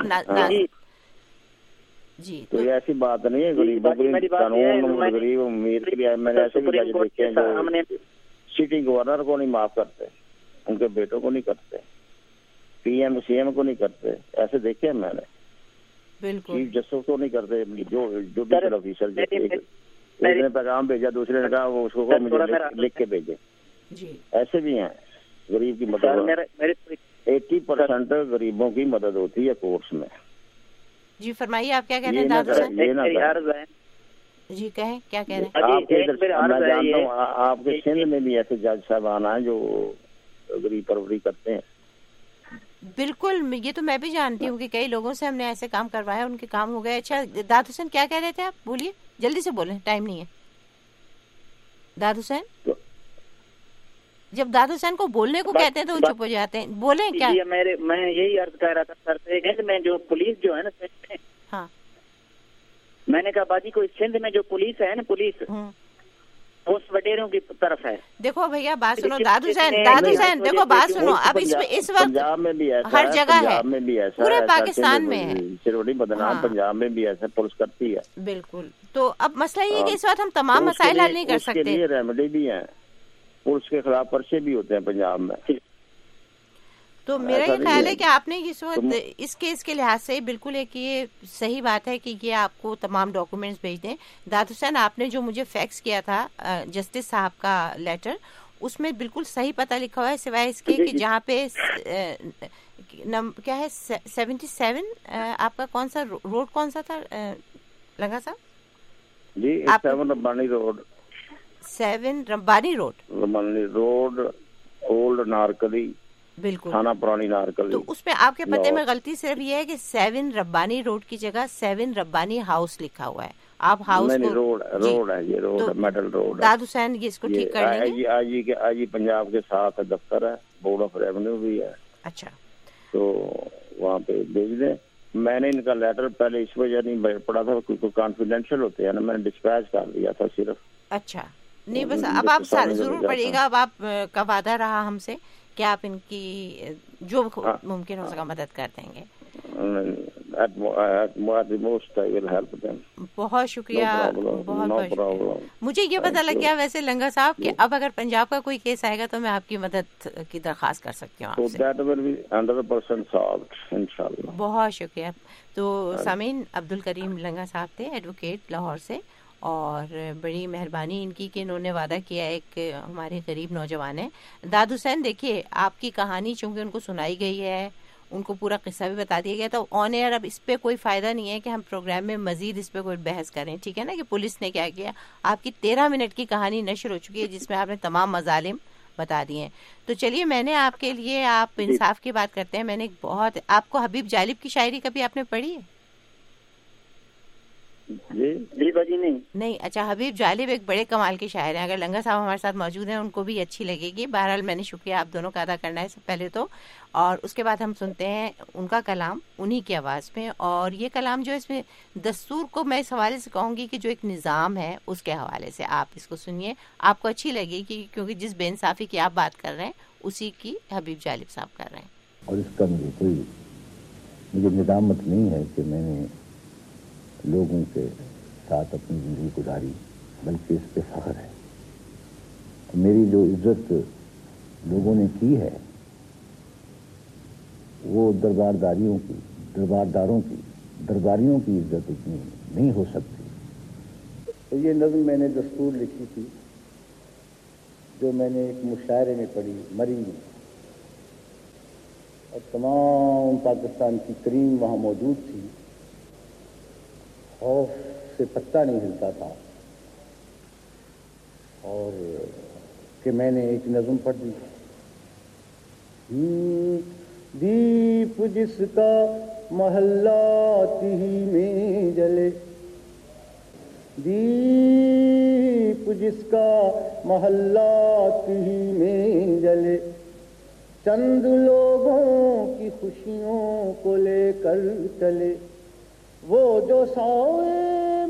Speaker 5: جی,
Speaker 7: تو ایسی بات نہیں ہے. غریب قانون غریب امیر کے لیے میں نے ایسے بھی دیکھے ہیں جو سٹی گورنر کو نہیں معاف کرتے, ان کے بیٹوں کو نہیں کرتے, پی ایم سی ایم کو نہیں کرتے, ایسے دیکھے ہیں میں نے.
Speaker 5: بالکل
Speaker 7: چیف جسٹس کو نہیں کرتے, جو جوڈیشل آفیسر نے پیغام بھیجا, دوسرے نے کہا وہ اس کو مجھے لکھ کے بھیجے.
Speaker 5: جی
Speaker 7: ایسے بھی ہیں غریب کی مدد 80% غریبوں کی مدد ہوتی ہے کورس میں.
Speaker 5: جی فرمائیے آپ کیا کہہ رہے ہیں داد حسین؟ جی کہیں کیا کہہ رہے ہیں؟
Speaker 7: میں جانتا ہوں آپ کے سندھ میں بھی ایسے جج صاحبان ہیں جو غریب پروری کرتے ہیں.
Speaker 5: بالکل یہ تو میں بھی جانتی ہوں کہ کئی لوگوں سے ہم نے ایسے کام کروایا, ان کے کام ہو گئے. اچھا داد حسین کیا کہہ رہے تھے آپ؟ بولیے جلدی سے بولیں, ٹائم نہیں ہے. داد حسین, جب داد حسین کو بولنے کو کہتے ہیں تو وہ چپ ہو جاتے ہیں. بولیں کیا؟
Speaker 9: میں یہی عرض کر رہا تھا سر سے کہ میں جو پولیس جو ہے نا سندھ میں,
Speaker 5: ہاں
Speaker 9: میں نے کہا باجی کو سندھ میں جو پولیس ہے نا پولیس پوسٹ وڈیروں کی طرف ہے.
Speaker 5: دیکھو بھیا بات سنو داد حسین دیکھو بات سنو, اب اس وقت
Speaker 7: پنجاب میں بھی ایسا
Speaker 5: ہر جگہ ہے,
Speaker 7: میں بھی ایسا
Speaker 5: پورے پاکستان میں ہے.
Speaker 7: چروڑی بدنام پنجاب میں بھی ایسا پولیس کرتی ہے.
Speaker 5: بالکل. تو اب مسئلہ یہ کہ اس وقت ہم تمام مسائل حل نہیں کر سکتے.
Speaker 7: اس کے لیے ریمیڈی بھی ہیں, پولیس کے خلاف پرچے بھی ہوتے ہیں پنجاب میں.
Speaker 5: تو میرا یہ خیال ہے کہ آپ نے اس وقت اس کیس کے لحاظ سے بالکل ایک یہ صحیح بات ہے کہ یہ آپ کو تمام ڈاکومنٹس بھیج دیں. داد حسین آپ نے جو مجھے فیکس کیا تھا جسٹس صاحب کا لیٹر, اس میں بالکل صحیح پتہ لکھا ہوا ہے, سوائے اس کے کہ جہاں پہ کیا ہے 77 آپ کا کون سا روڈ کون سا تھا لنگا صاحب؟
Speaker 7: جی 7 Rabbani road.
Speaker 5: 7 Rabbani
Speaker 7: road old Anarkali,
Speaker 5: بالکل
Speaker 7: تھانہ پرانی نارکلی.
Speaker 5: تو اس میں آپ کے پتے میں غلطی صرف یہ ہے کہ 7 ربانی روڈ کی جگہ 7 ربانی ہاؤس لکھا ہوا ہے. آپ ہاؤس کو
Speaker 7: روڈ ہے, یہ روڈ میٹل روڈ.
Speaker 5: داد حسین یہ اس کو ٹھیک کر لیں گے.
Speaker 7: آئی جی پنجاب کے ساتھ دفتر ہے, بورڈ آف ریونیو بھی ہے.
Speaker 5: اچھا
Speaker 7: تو وہاں پہ بھیج دیں. میں نے ان کا لیٹر پہلے اس وجہ نہیں پڑھا تھا کیونکہ کانفیڈینشیل ہوتے ہیں نا, میں نے ڈسپیچ کر دیا تھا صرف.
Speaker 5: اچھا نہیں بس اب آپ ضرور پڑھیے گا. اب آپ کا وعدہ رہا ہم سے کہ آپ ان کی جو ممکن ہو سکا مدد کر دیں گے. بہت شکریہ, بہت مجھے یہ پتہ لگ گیا ویسے لنگا صاحب کہ اب اگر پنجاب کا کوئی کیس آئے گا تو میں آپ کی مدد کی درخواست کر سکتی ہوں آپ سے. بہت شکریہ. تو سامعین, عبدالکریم لنگا صاحب تھے ایڈوکیٹ لاہور سے, اور بڑی مہربانی ان کی کہ انہوں نے وعدہ کیا. ایک ہمارے غریب نوجوان ہیں داد حسین. دیکھیے آپ کی کہانی چونکہ ان کو سنائی گئی ہے, ان کو پورا قصہ بھی بتا دیا گیا, تو آن ایئر اب اس پہ کوئی فائدہ نہیں ہے کہ ہم پروگرام میں مزید اس پہ کوئی بحث کریں. ٹھیک ہے نا, کہ پولیس نے کیا کیا. آپ کی 13 منٹ کی کہانی نشر ہو چکی ہے جس میں آپ نے تمام مظالم بتا دیے ہیں. تو چلیے میں نے آپ کے لیے, آپ انصاف کی بات کرتے ہیں, میں نے بہت آپ کو حبیب جالب کی شاعری کبھی آپ نے پڑھی ہے؟
Speaker 9: جی باجی نہیں.
Speaker 5: اچھا حبیب جالب ایک بڑے کمال کے شاعر ہیں. اگر لنگا صاحب ہمارے ساتھ موجود ہیں ان کو بھی اچھی لگے گی. بہرحال میں نے شکریہ آپ دونوں کا ادا کرنا ہے سب پہلے تو, اور اس کے بعد ہم سنتے ہیں ان کا کلام انہی کی آواز میں. اور یہ کلام جو اس میں دستور کو میں اس حوالے سے کہوں گی کہ جو ایک نظام ہے اس کے حوالے سے آپ اس کو سنیے, آپ کو اچھی لگے گی, کیونکہ جس بے انصافی کی آپ بات کر رہے ہیں اسی کی حبیب جالب صاحب کر رہے ہیں.
Speaker 10: اور اس کا مجھے ندامت نہیں ہے کہ میں نے لوگوں کے ساتھ اپنی زندگی گزاری, بلکہ اس پہ فخر ہے. میری جو عزت لوگوں نے کی ہے وہ درباریوں کی عزت اتنی نہیں ہو سکتی. تو یہ نظم میں نے دستور لکھی تھی جو میں نے ایک مشاعرے میں پڑھی مری میں, اور تمام پاکستان کی کریم وہاں موجود تھی. خوف سے پتہ نہیں ہلتا تھا, اور کہ میں نے ایک نظم پڑھ دی. دیپ جس کا محلات ہی میں جلے, دیپ جس کا محلات ہی میں جلے, چند لوگوں کی خوشیوں کو لے کر چلے. وہ جو سائے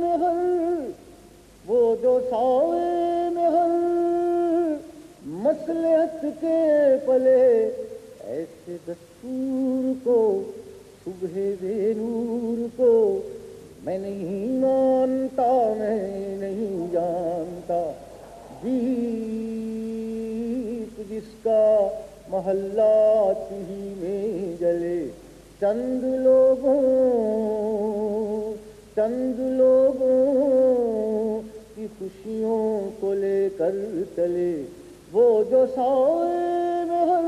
Speaker 10: میں ہر مصلحت کے پلے, ایسے دستور کو صبح بے نور کو میں نہیں مانتا, میں نہیں جانتا. دیپ جس کا محلات ہی میں جلے, چند لوگوں کی خوشیوں کو لے کر چلے.
Speaker 11: وہ جو سائے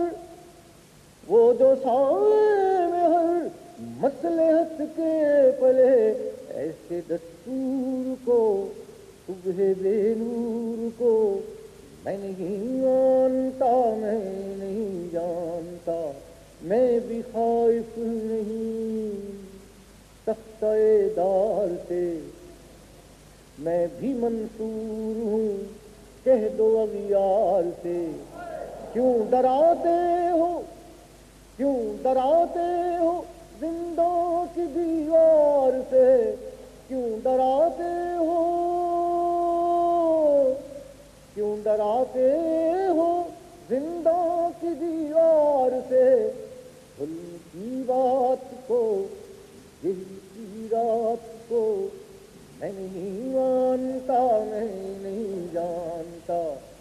Speaker 11: میں ہر مصلحت کے پلے، ایسے دستور کو صبح بے نور کو میں نہیں جانتا، میں نہیں جانتا، میں بھی خائف نہیں تختہ دار سے، میں بھی منصور ہوں کہہ دو اغیار سے، کیوں ڈراتے ہو زندوں کی دیوار سے، کیوں ڈراتے ہو زندوں کی دیوار سے، دل کی بات کو دل کی رات کو میں نہیں مانتا، میں نہیں جانتا،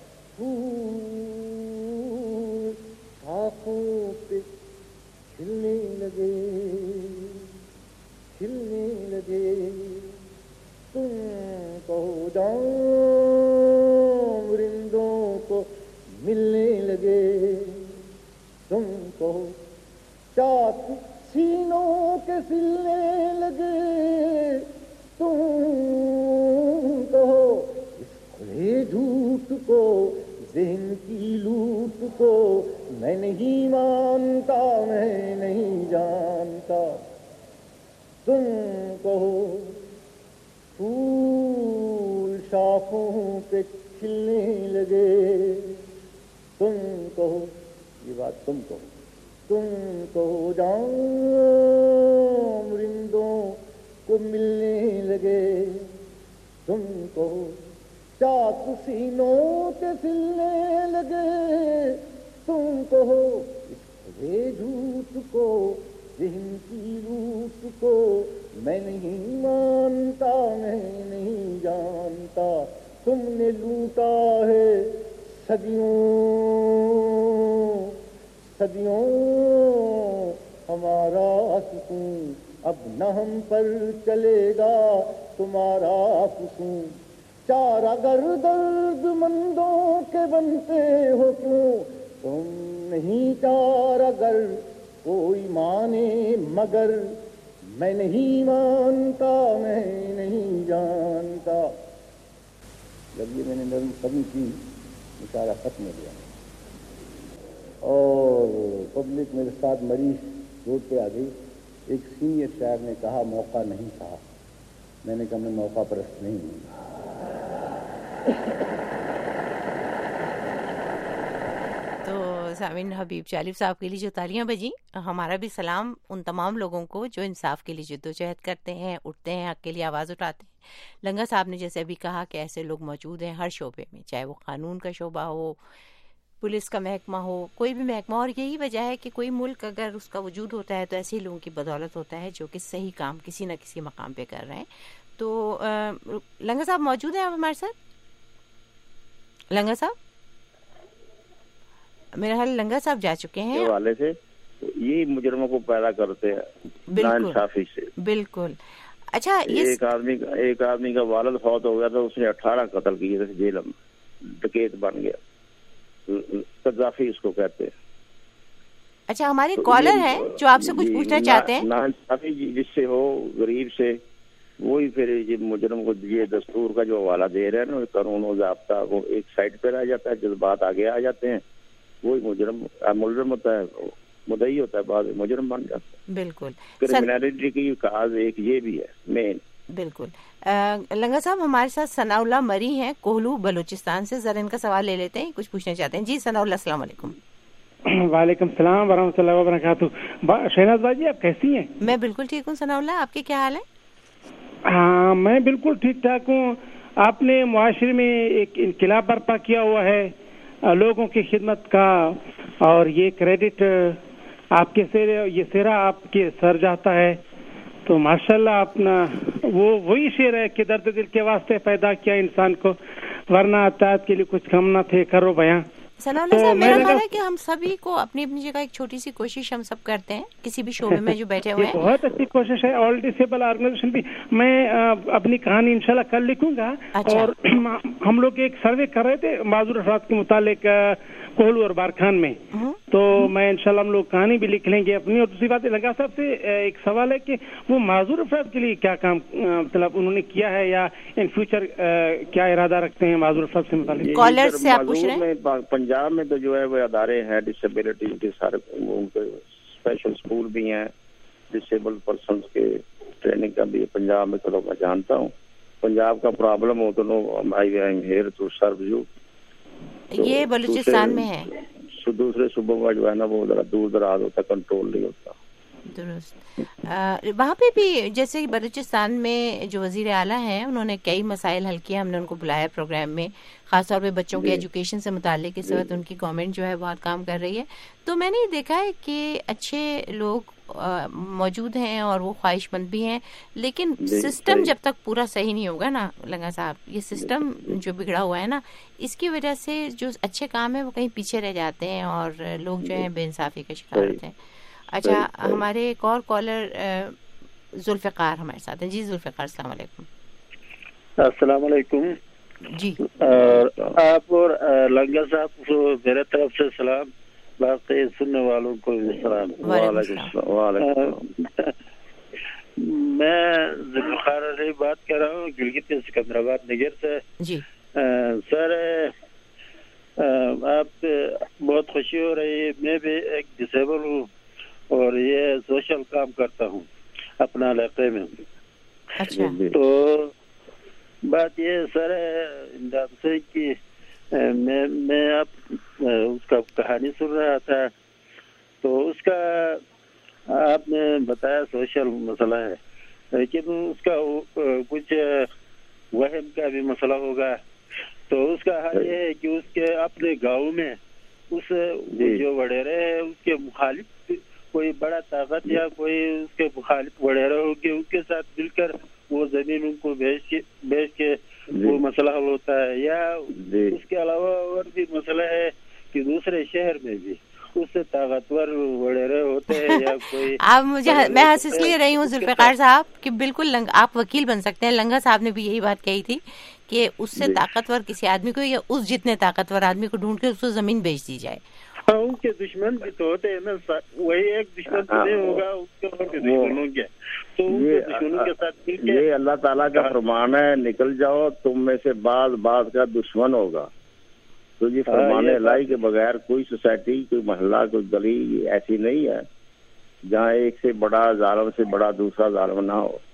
Speaker 11: پھول شاخوں پہ کھلنے لگے، تم کہو جاؤں رندوں کو ملنے لگے، تم کہو چاک سینوں کے سلنے لگے، تم کہو اس کھلے جھوٹ کو ذہن کی لوٹ کو میں نہیں مانتا، میں نہیں جانتا، تم کہو پھول شاخوں پہ کھلنے لگے، تم کہو یہ بات تم کہو جاؤں رندوں کو ملنے لگے، تم کہو چاک سینوں کے سلنے لگے، تم کہو اس کھلے جھوٹ کو ذہن کی لوٹ کو میں نہیں مانتا، میں نہیں جانتا، تم نے لوٹا ہے صدیوں ہمارا سکون، اب نہ ہم پر چلے گا تمہارا فسون، چار اگر درد مندوں کے بنتے ہو کیوں، تم نہیں چار اگر کوئی مانے مگر میں نہیں مانتا، میں نہیں جانتا۔ جب یہ میں نے نرم کرنی کی مشاعرہ ختم ہو گیا اور پبلک میرے ساتھ مریض روڈ پہ آ گئی، ایک سینئر شاعر نے کہا موقع نہیں تھا، میں نے کہا میں موقع پرست نہیں ہوں۔
Speaker 5: تو سامعین، حبیب چالب صاحب کے لیے جو تالیاں بجیں، ہمارا بھی سلام ان تمام لوگوں کو جو انصاف کے لیے جدوجہد کرتے ہیں، اٹھتے ہیں، حق کے لیے آواز اٹھاتے ہیں۔ لنگا صاحب نے جیسے ابھی کہا کہ ایسے لوگ موجود ہیں ہر شعبے میں، چاہے وہ قانون کا شعبہ ہو، پولیس کا محکمہ ہو، کوئی بھی محکمہ، اور یہی وجہ ہے کہ کوئی ملک اگر اس کا وجود ہوتا ہے تو ایسے لوگوں کی بدولت ہوتا ہے جو کہ صحیح کام کسی نہ کسی مقام پہ کر رہے ہیں۔ تو لنگا صاحب موجود ہیں آپ ہمارے ساتھ؟ لنگا صاحب، میرا حال لنگا صاحب جا چکے ہیں
Speaker 7: حوالے سے، یہ مجرموں کو پیدا کرتے ہیں ناانصافی سے۔
Speaker 5: بالکل۔ اچھا،
Speaker 7: ایک آدمی کا والد فوت ہو گیا تھا، اس نے 18 قتل کیے تھے، جیل میں ڈکیت بن گیا، قذافی اس کو کہتے ہیں۔
Speaker 5: اچھا، ہمارے کالر ہیں جو آپ سے کچھ پوچھنا چاہتے ہیں۔
Speaker 7: ناانصافی جس سے ہو غریب سے، وہی پھر یہ مجرم کو یہ دستور کا جو حوالہ دے رہے ہیں نا، قانون و ضابطہ، وہ ایک سائڈ پہ رہ جاتا ہے، جذبات آگے آ جاتے ہیں، وہی مجرم ہوتا ہے، مدعی ہوتا ہے، بعد مجرم بن جاتا ہے۔
Speaker 5: بالکل،
Speaker 7: کرمنالٹی کی کاز ایک یہ بھی ہے مین۔
Speaker 5: بالکل۔ لنگا صاحب ہمارے ساتھ ثناء اللہ مری ہیں کوہلو بلوچستان سے، ذرا ان کا سوال لے لیتے ہیں، کچھ پوچھنا چاہتے ہیں۔ جی ثناء اللہ، السلام علیکم۔
Speaker 12: وعلیکم السلام ورحمۃ اللہ وبرکاتہ۔ شہناز باجی، آپ کیسی ہیں؟
Speaker 5: میں بالکل ٹھیک ہوں ثناء اللہ، آپ کے کیا حال ہے؟
Speaker 12: ہاں، میں بالکل ٹھیک ٹھاک ہوں۔ آپ نے معاشرے میں ایک انقلاب برپا کیا ہوا ہے لوگوں کی خدمت کا، اور یہ کریڈٹ آپ کے یہ سیرا آپ کے سر جاتا ہے، تو ماشاءاللہ اپنا وہی شعر ہے کہ درد دل کے واسطے پیدا کیا انسان کو، ورنہ اطاعت کے لیے کچھ کم نہ تھے، کرو بیاں
Speaker 5: ثناء اللہ صاحب میرا خیال ہے کہ ہم سبھی کو اپنی اپنی جگہ ایک چھوٹی سی کوشش ہم سب کرتے ہیں کسی بھی شعبے میں جو بیٹھے ہوئے ہیں.
Speaker 12: بہت اچھی کوشش ہے. آل ڈسیبل آرگنائزیشن بھی میں اپنی کہانی انشاءاللہ کل لکھوں گا. اور ہم لوگ ایک سروے کر رہے تھے معذور افراد کے متعلق کوہلو اور بارکھان میں, تو میں انشاءاللہ ہم لوگ کہانی بھی لکھ لیں گے اپنی. اور دوسری بات لنگا صاحب سے ایک سوال ہے کہ وہ معذور افراد کے لیے کیا کام مطلب انہوں نے کیا ہے یا ان فیوچر کیا ارادہ رکھتے ہیں معذور افراد سے متعلق.
Speaker 5: کالر سے آپ پوچھ رہے ہیں.
Speaker 7: پنجاب میں تو جو ہے وہ ادارے ہیں ڈسیبلٹی کے سارے, ان کے اسپیشل اسکول بھی ہیں ڈسیبل پرسنس کے ٹریننگ کا بھی پنجاب میں. تو میں جانتا ہوں پنجاب کا پرابلم ہو تو no I am here to serve you.
Speaker 5: یہ بلوچستان میں ہے.
Speaker 7: دوسرے صوبوں کا جو ہے نا وہ ذرا دور دراز ہوتا, کنٹرول نہیں ہوتا.
Speaker 5: درست. وہاں پہ بھی جیسے بلوچستان میں جو وزیر اعلیٰ ہیں انہوں نے کئی مسائل حل کیے. ہم نے ان کو بلایا پروگرام میں, خاص طور پہ بچوں کے ایجوکیشن سے متعلق. اس وقت ان کی گورنمنٹ جو ہے بہت کام کر رہی ہے. تو میں نے دیکھا ہے کہ اچھے لوگ موجود ہیں اور وہ خواہش مند بھی ہیں, لیکن سسٹم جب تک پورا صحیح نہیں ہوگا نا لنگا صاحب, یہ سسٹم جو بگڑا ہوا ہے نا, اس کی وجہ سے جو اچھے کام ہیں وہ کہیں پیچھے رہ جاتے ہیں اور لوگ جو ہیں بے انصافی کا شکار ہوتے ہیں. اچھا, ہمارے ایک اور کالر ذوالفقار ہمارے ساتھ ہیں. جی ذوالفقار, السلام علیکم.
Speaker 13: السلام علیکم.
Speaker 5: جی
Speaker 13: آپ اور لنگا صاحب کو میرے طرف سے سلام, باقی سننے والوں کو بھی سلام. میں ذوالفقار علی بات کر رہا ہوں گلگت کے سکندرآباد نگر سے.
Speaker 5: جی
Speaker 13: سر, آپ بہت خوشی ہو رہی ہے. میں بھی ایک ڈسیبل ہوں اور یہ سوشل کام کرتا ہوں اپنا علاقے میں. تو بات یہ سر امداد سے کہ میں اب اس کا کہانی سن رہا تھا, تو اس کا آپ نے بتایا سوشل مسئلہ ہے, لیکن اس کا کچھ وہم کا بھی مسئلہ ہوگا. تو اس کا حل یہ ہے کہ اس کے اپنے گاؤں میں اس جو وڈیرے ہیں اس کے مخالف کوئی بڑا طاقت یا کوئی اس کے مخالف وڈیرے ہوگی, اس کے ساتھ مل کر وہ زمین ان کو بیچ کے وہ مسئلہ حل ہوتا ہے. یا اس کے علاوہ اور بھی مسئلہ ہے کہ دوسرے شہر میں بھی اس سے طاقتور وڈیرے ہوتے ہیں یا کوئی.
Speaker 5: آپ مجھے میں ہنس اس لیے رہی ہوں ذوالفقار صاحب کہ بالکل آپ وکیل بن سکتے ہیں. لنگا صاحب نے بھی یہی بات کہی تھی کہ اس سے طاقتور کسی آدمی کو یا اس جتنے طاقتور آدمی کو ڈھونڈ کے اس کو زمین بیچ دی جائے.
Speaker 13: ان کے دشمن بھی تو ہوتے ہیں نا, وہی ایک دشمن تو نہیں ہوگا, اس کے اور بھی دشمن ہوں گے. تو ان کے دشمنوں کے ساتھ
Speaker 7: یہ اللہ تعالیٰ کا فرمان ہے, نکل جاؤ تم میں سے بعض کا دشمن ہوگا. تو یہ فرمان الہی کے بغیر کوئی سوسائٹی, کوئی محلہ, کوئی گلی ایسی نہیں ہے جہاں ایک سے بڑا ظالم سے بڑا دوسرا ظالم نہ ہو,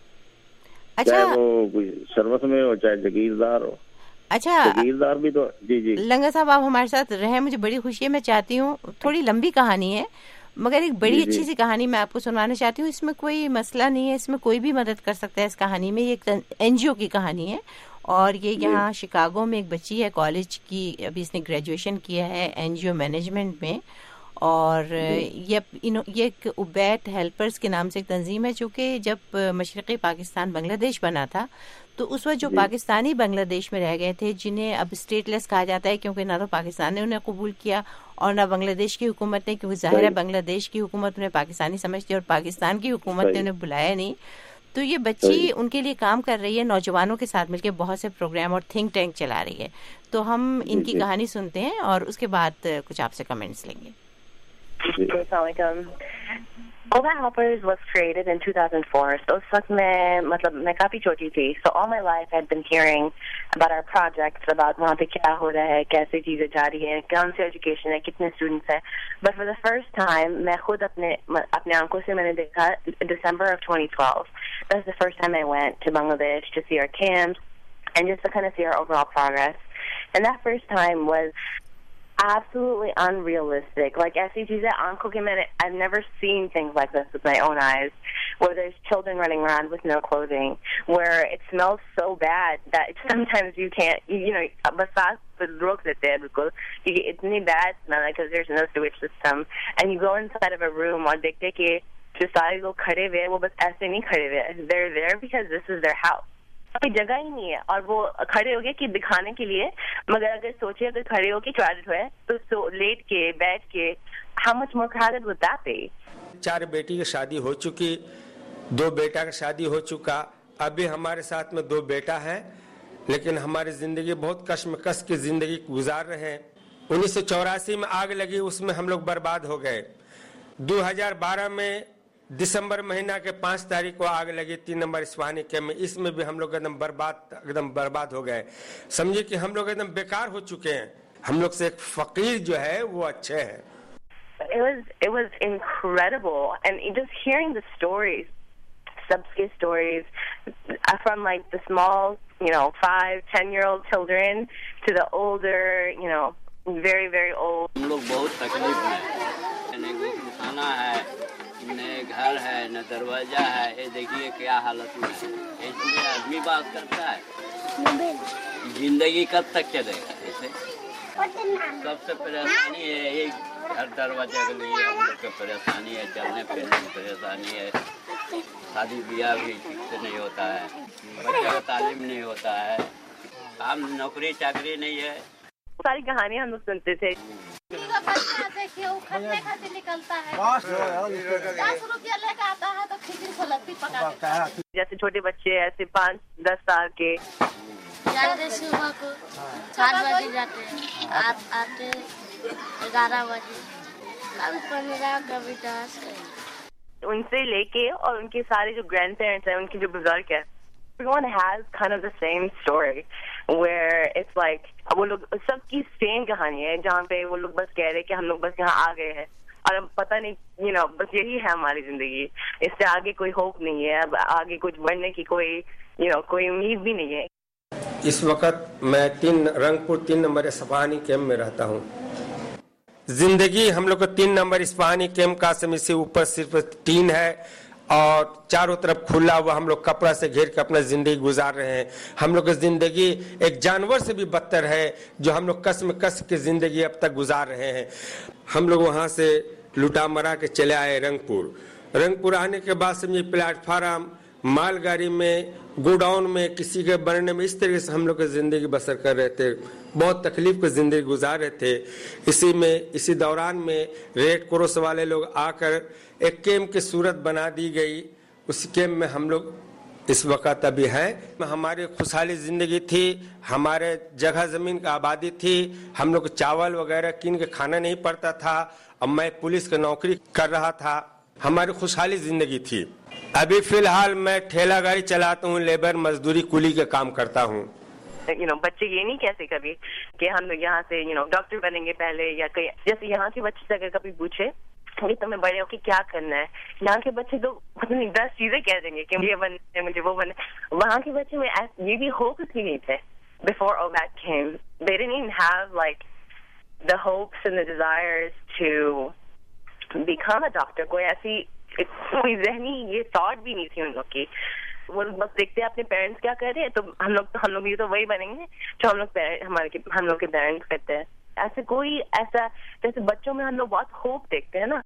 Speaker 7: چاہے وہ کوئی سروس میں ہو چاہے جگیردار ہو.
Speaker 5: اچھا
Speaker 7: جگیردار بھی تو. جی
Speaker 5: لنگا صاحب آپ ہمارے ساتھ رہیں, مجھے بڑی خوشی ہے. میں چاہتی ہوں, تھوڑی لمبی کہانی ہے مگر ایک بڑی اچھی سی کہانی میں آپ کو سنوانا چاہتی ہوں. اس میں کوئی مسئلہ نہیں ہے, اس میں کوئی بھی مدد کر سکتا ہے اس کہانی میں. یہ ایک این جی او کی کہانی ہے اور یہ یہاں شکاگو میں ایک بچی ہے کالج کی, ابھی اس نے گریجویشن کیا ہے این جی او مینجمنٹ میں. اور یہ ایک عبید ہیلپرز کے نام سے ایک تنظیم ہے, جو کہ جب مشرقی پاکستان بنگلہ دیش بنا تھا تو اس وقت جو پاکستانی بنگلہ دیش میں رہ گئے تھے, جنہیں اب اسٹیٹ لیس کہا جاتا ہے کیونکہ نہ تو پاکستان نے انہیں قبول کیا اور نہ بنگلہ دیش کی حکومت نے, کیونکہ ظاہر ہے بنگلہ دیش کی حکومت انہیں پاکستانی سمجھتی اور پاکستان کی حکومت نے انہیں بلایا نہیں. تو یہ بچی ان کے لیے کام کر رہی ہے, نوجوانوں کے ساتھ مل کے بہت سے پروگرام اور تھنک ٹینک چلا رہی ہے. تو ہم ان کی کہانی سنتے ہیں اور اس کے بعد کچھ آپ سے کمنٹس لیں گے.
Speaker 14: السلام علیکم. Oba Helpers was created in 2004. So اس وقت میں کافی چھوٹی تھی. So all my life I'd been hearing about our projects, about وہاں پہ کیا ہو رہا ہے, کیسے چیزیں جاری ہیں, کون سی ایجوکیشن ہے, کتنے اسٹوڈنٹس ہیں. But for the first time میں خود اپنے آنکھوں سے میں نے دیکھا December of 2012. That's the first time I went to Bangladesh to see our camps and just to kind of see our overall progress. And that first time was absolutely unrealistic. Like ایسی چیزیں آنکھوں کے I've never seen things like this with my own eyes, where there's children running around with no clothing, where it smells so bad that sometimes you can't, بس آپ روک دیتے ہیں بالکل کیونکہ اتنی bad smell ہے because there's no sewage system. And you go inside of a room اور دیکھتے کہ جو سارے لوگ کھڑے ہوئے وہ بس ایسے نہیں کھڑے ہوئے, they're there because this is their house. کوئی جگہ ہی نہیں ہے اور وہ کھڑے ہو گئے کہ دکھانے کے لیے. مگر اگر سوچے اگر کھڑے ہو کے ٹوائلٹ ہوئے تو لیٹ کے بیٹھ کے how much more crowded would that be?
Speaker 15: 4 بیٹی کی شادی ہو چکی, 2 بیٹا کی شادی ہو چکا, ابھی ہمارے ساتھ میں 2 بیٹا ہے, لیکن ہماری زندگی بہت کشمکش کی زندگی گزار رہے ہیں. 1984 میں آگ لگی, اس میں ہم لوگ برباد ہو گئے. 2012 میں دسمبر مہینہ کے 5 تاریخ کو آگ لگی 3 نمبر اصفہانی کیمپ میں, اس میں بھی ہم لوگ ایک دم برباد ہو گئے. سمجھے کہ ہم لوگ ایک دم بیکار ہو چکے ہیں. ہم لوگ سے ایک فقیر جو ہے وہ اچھے ہیں.
Speaker 14: It was incredible, and just hearing the stories, subske stories, from like the small, 5-10-year-old children to the older, very very old.
Speaker 16: ہم لوگ بہت تکلیف میں, نہ کھانا ہے, نہ گھر ہے, نہ دروازہ ہے. یہ دیکھیے کیا حالت میں ہے. اس لیے آدمی بات کرتا ہے زندگی کب تک چلے گا. ایسے سب سے پریشانی ہے یہ گھر دروازے کے لیے ہم لوگ کو پریشانی ہے, چلنے پھرنے میں پریشانی ہے. شادی بیاہ بھی ٹھیک سے نہیں ہوتا ہے, بچے کا تعلیم نہیں ہوتا ہے, کام نوکری چاکری نہیں ہے.
Speaker 14: ساری کہانیاں ہم لوگ سنتے تھے.
Speaker 17: دیکھیے وہ کھٹنے کھاتے نکلتا ہے, 10 روپیہ لے کے آتا ہے تو کھچڑی کو لگتی پکاتا ہے.
Speaker 14: جیسے چھوٹے بچے ایسے 5-10 سال کے
Speaker 17: جاتے صبح کو 7 بجے جاتے ہیں, آتے 11 بجے, کبھی 15 کبھی 10.
Speaker 14: ان سے لے کے اور ان کے سارے جو گرینڈ پیرنٹس ہیں, ان کے جو بزرگ ہیں, everyone has kind of the same story where it's like وہ لوگ سب کی سیم کہانی ہے, جہاں پہ وہ لوگ بس کہہ رہے کہ ہم لوگ بس یہاں آ گئے ہیں اور اب پتہ نہیں بس یہی ہے ہماری زندگی, اس سے آگے کوئی ہوپ نہیں ہے, اب آگے کچھ بڑھنے کی کوئی امید بھی نہیں ہے.
Speaker 15: اس وقت میں رنگپور 3 نمبر اصفہانی کیمپ میں رہتا ہوں. زندگی ہم لوگ کو 3 نمبر اصفہانی کیمپ کا سے اوپر صرف ٹین ہے اور چاروں طرف کھلا ہوا, ہم لوگ کپڑا سے گھیر کے اپنا زندگی گزار رہے ہیں. ہم لوگ کی زندگی ایک جانور سے بھی بدتر ہے, جو ہم لوگ کس کی زندگی اب تک گزار رہے ہیں. ہم لوگ وہاں سے لٹا مرا کے چلے آئے رنگپور آنے کے بعد سمجھے پلیٹ فارم, مال گاڑی میں, گوڈاؤن میں, کسی کے بننے میں, اس طریقے سے ہم لوگ کی زندگی بسر کر رہے تھے. بہت تکلیف کی زندگی گزار رہے تھے. اسی دوران میں ریڈ کراس والے لوگ آ کر ایک کیمپ کی صورت بنا دی گئی. اس کیمپ میں ہم لوگ اس وقت ابھی ہیں. ہماری خوشحالی زندگی تھی, ہمارے جگہ زمین کا آبادی تھی, ہم لوگ چاول وغیرہ کین کے کھانا نہیں پڑتا تھا, اور میں پولیس کی نوکری کر رہا تھا. ہماری خوشحالی زندگی تھی. ابھی فی الحال میں ٹھیلا گاڑی چلاتا ہوں, لیبر مزدوری کولی کا کام کرتا ہوں.
Speaker 14: بچے یہ نہیں کہتے کبھی کہ ہم لوگ یہاں سے ڈاکٹر بنیں گے پہلے, یا کہیں جیسے یہاں کے بچے سے اگر کبھی پوچھے کہ تمہیں بڑے ہو کے کیا کرنا ہے, یہاں کے بچے تو 10 چیزیں کہہ دیں گے کہ مجھے بننا ہے, مجھے وہ بننا ہے. وہاں کے بچے میں یہ بھی ہوپس ہی نہیں تھے. Before all that came, they didn't even have like the hopes and the desires to become a doctor. کوئی ذہنی یہ thought بھی نہیں تھی ان لوگ کی. وہ بس دیکھتے اپنے پیرنٹس کیا کر رہے ہیں, تو ہم لوگ یہ تو وہی بنیں گے جو ہم لوگ کے پیرنٹس کرتے ہیں. ایسا جیسے بچوں میں ہم لوگ بہت ہوپ دیکھتے ہیں نا.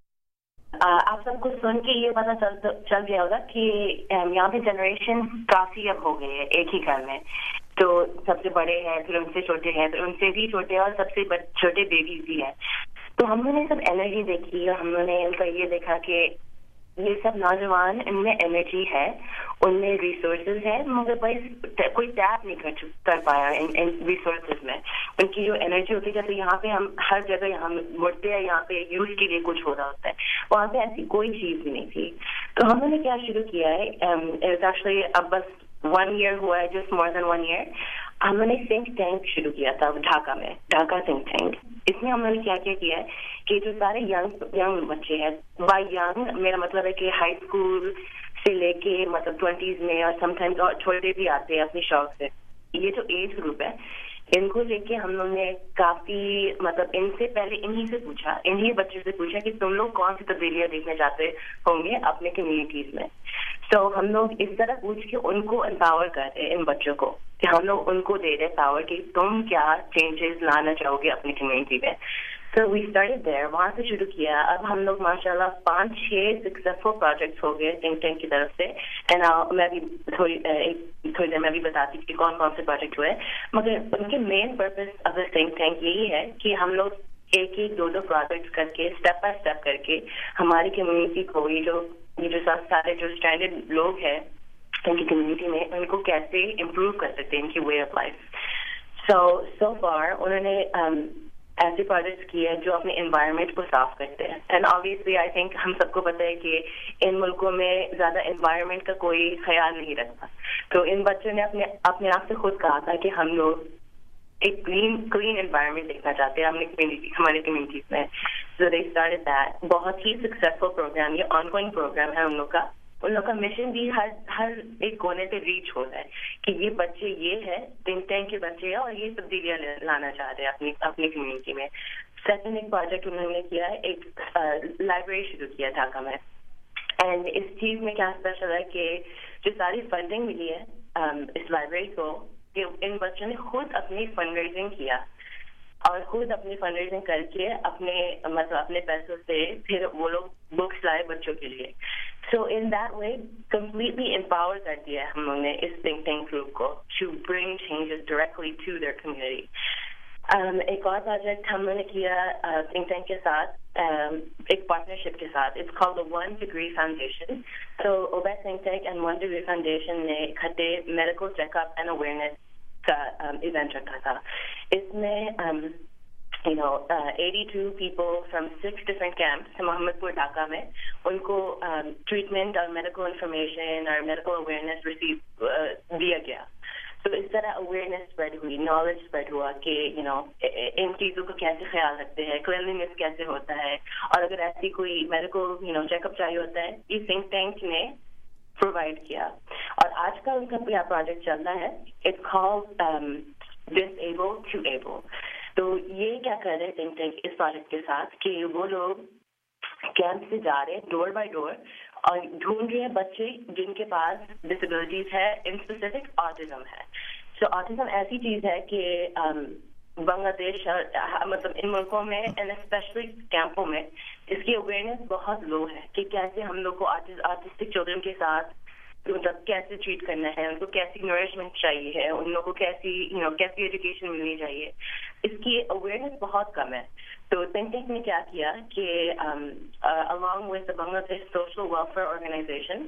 Speaker 14: آپ سب کو سن کے یہ پتا چل گیا ہوگا کہ یہاں پہ جنریشن کافی اب ہو گئی ہے ایک ہی گھر میں. تو سب سے بڑے ہیں, پھر ان سے چھوٹے ہیں, پھر ان سے بھی چھوٹے, اور سب سے چھوٹے بیبیز بھی ہیں. تو ہم نے سب انرجی دیکھی, اور ہم نے ان کا یہ دیکھا کہ یہ سب نوجوان, ان میں انرجی ہے, ان میں ریسورسز ہے, مگر کوئی ٹیپ نہیں کر پایا ان ریسورسز میں. ان کی جو انرجی ہوتی ہے, جیسے یہاں پہ ہم ہر جگہ یہاں مڑتے ہیں, یہاں پہ یوز کے لیے کچھ ہو رہا ہوتا ہے, وہاں پہ ایسی کوئی چیز بھی نہیں تھی. تو ہم نے کیا شروع کیا ہے, ایکچولی اب بس 1 year ہوا ہے, جسٹ مور دین 1 year. ہم نے تھنک ٹینک شروع کیا تھا ڈھاکہ میں, ڈھاکہ تھنک ٹینک. اس میں ہم نے کیا کیا ہے کہ جو سارے ینگ بچے ہیں, بائی ینگ میرا مطلب ہے کہ ہائی اسکول سے لے کے مطلب 20s میں, اور سم ٹائمز چھوٹے بھی آتے ہیں اپنی شوق سے. یہ جو ایج گروپ ہے, ان کو لے کے ہم لوگ نے کافی مطلب ان سے پہلے انہی بچوں سے پوچھا کہ تم لوگ کون سی تبدیلیاں دیکھنا چاہتے ہوں گے اپنے کمیونٹیز میں. تو ہم لوگ اس طرح پوچھ کے ان کو امپاور کر رہے ہیں, ان بچوں کو, کہ ہم لوگ ان کو دے رہے پاور کہ تم کیا چینجز لانا چاہو گے اپنی کمیونٹی میں. So we started there, वहाँ से शुरू किया. अब हम लोग माशाल्लाह 5-6 सक्सेसफुल प्रोजेक्ट्स हो गए थिंक टैंक की तरफ से. एंड मैं भी थोड़ी देर में भी बताती हूँ कि कौन कौन से प्रोजेक्ट हुए. मगर उनके main purpose of the think tank यही है कि हम लोग एक 2 प्रोजेक्ट्स करके स्टेप बाय स्टेप करके हमारी कम्युनिटी को ये जो सारे जो स्टैंडर्ड लोग हैं उनकी कम्युनिटी में उनको कैसे इम्प्रूव कर सकते हैं इनकी वे ऑफ लाइफ. सो फार उन्होंने ऐसे प्रोजेक्ट्स किए जो अपने एनवायरनमेंट को साफ करते हैं. एंड ऑब्वियसली आई थिंक हम सबको पता है कि इन मुल्कों में ज्यादा एनवायरनमेंट का कोई ख्याल नहीं रखता. तो इन बच्चों ने अपने आप से खुद कहा था कि हम लोग एक क्लीन एनवायरनमेंट देखना चाहते हैं हमारे कम्युनिटीज में. So they started that. बहुत ही सक्सेसफुल प्रोग्राम, ये ऑनगोइंग प्रोग्राम है उन लोग का मिशन भी हर एक कोने पे रीच हो रहा है कि ये बच्चे ये है थिंक टैंक के बच्चे हैं और ये तब्दीलियां लाना चाह रहे हैं अपनी कम्युनिटी में. सेकंड एक प्रोजेक्ट उन्होंने किया है, एक लाइब्रेरी शुरू किया ढाका में. एंड इस चीज में क्या स्पेशल है कि जो सारी फंडिंग मिली है इस लाइब्रेरी को, कि इन बच्चों ने खुद अपनी फंड रेजिंग किया और खुद अपनी फंड रेजिंग करके अपने पैसों से फिर वो लोग बुक्स लाए बच्चों के लिए. So in that way completely empower कर दिया हम लोगों ने इस थिंक टैंक ग्रुप को to bring changes directly to their community. एक और प्रोजेक्ट हमने किया थिंक टैंक के साथ, एक पार्टनरशिप के साथ. It's called the 1 Degree Foundation. So OBEC think tank and 1 Degree Foundation ने इकट्ठे मेडिकल चेकअप एंड अवेयरनेस का इवेंट रखा था. इसमें 82 people from 6 different camps Mohammadpur Dhaka में उनको ट्रीटमेंट और मेडिकल इंफॉर्मेशन और मेडिकल अवेयरनेस दिया गया. तो इस तरह अवेयरनेस स्प्रेड हुई, नॉलेज स्प्रेड हुआ कि इन चीज़ों का कैसे ख्याल रखते हैं, क्लीनलीनेस कैसे होता है, और अगर ऐसी कोई मेडिकल चेकअप चाहिए होता है ये थिंक टैंक ने प्रोवाइड किया. और आज का उनका प्रोजेक्ट चल रहा है, it's called disable to able. तो ये क्या कर रहे हैं थिंक टैंक इस प्रोजेक्ट के साथ कि वो लोग कैंप से जा रहे हैं डोर बाय डोर और ढूंढ रहे हैं बच्चे जिनके पास डिसेबिलिटीज है, इन स्पेसिफिक ऑटिज्म है. सो ऑटिज्म ऐसी चीज है कि बांग्लादेश इन मुल्कों में एंड स्पेशली कैंपों में इसकी अवेयरनेस बहुत लो है कि कैसे हम लोग को ऑटिस्टिक चिल्ड्रन के साथ कैसे ट्रीट करना है, उनको कैसी नरिशमेंट चाहिए है, उन लोगों को कैसी एजुकेशन मिलनी चाहिए. इसकी अवेयरनेस बहुत कम है. तो थिंक टैंक ने क्या किया कि along with the Bangladesh social welfare organisation,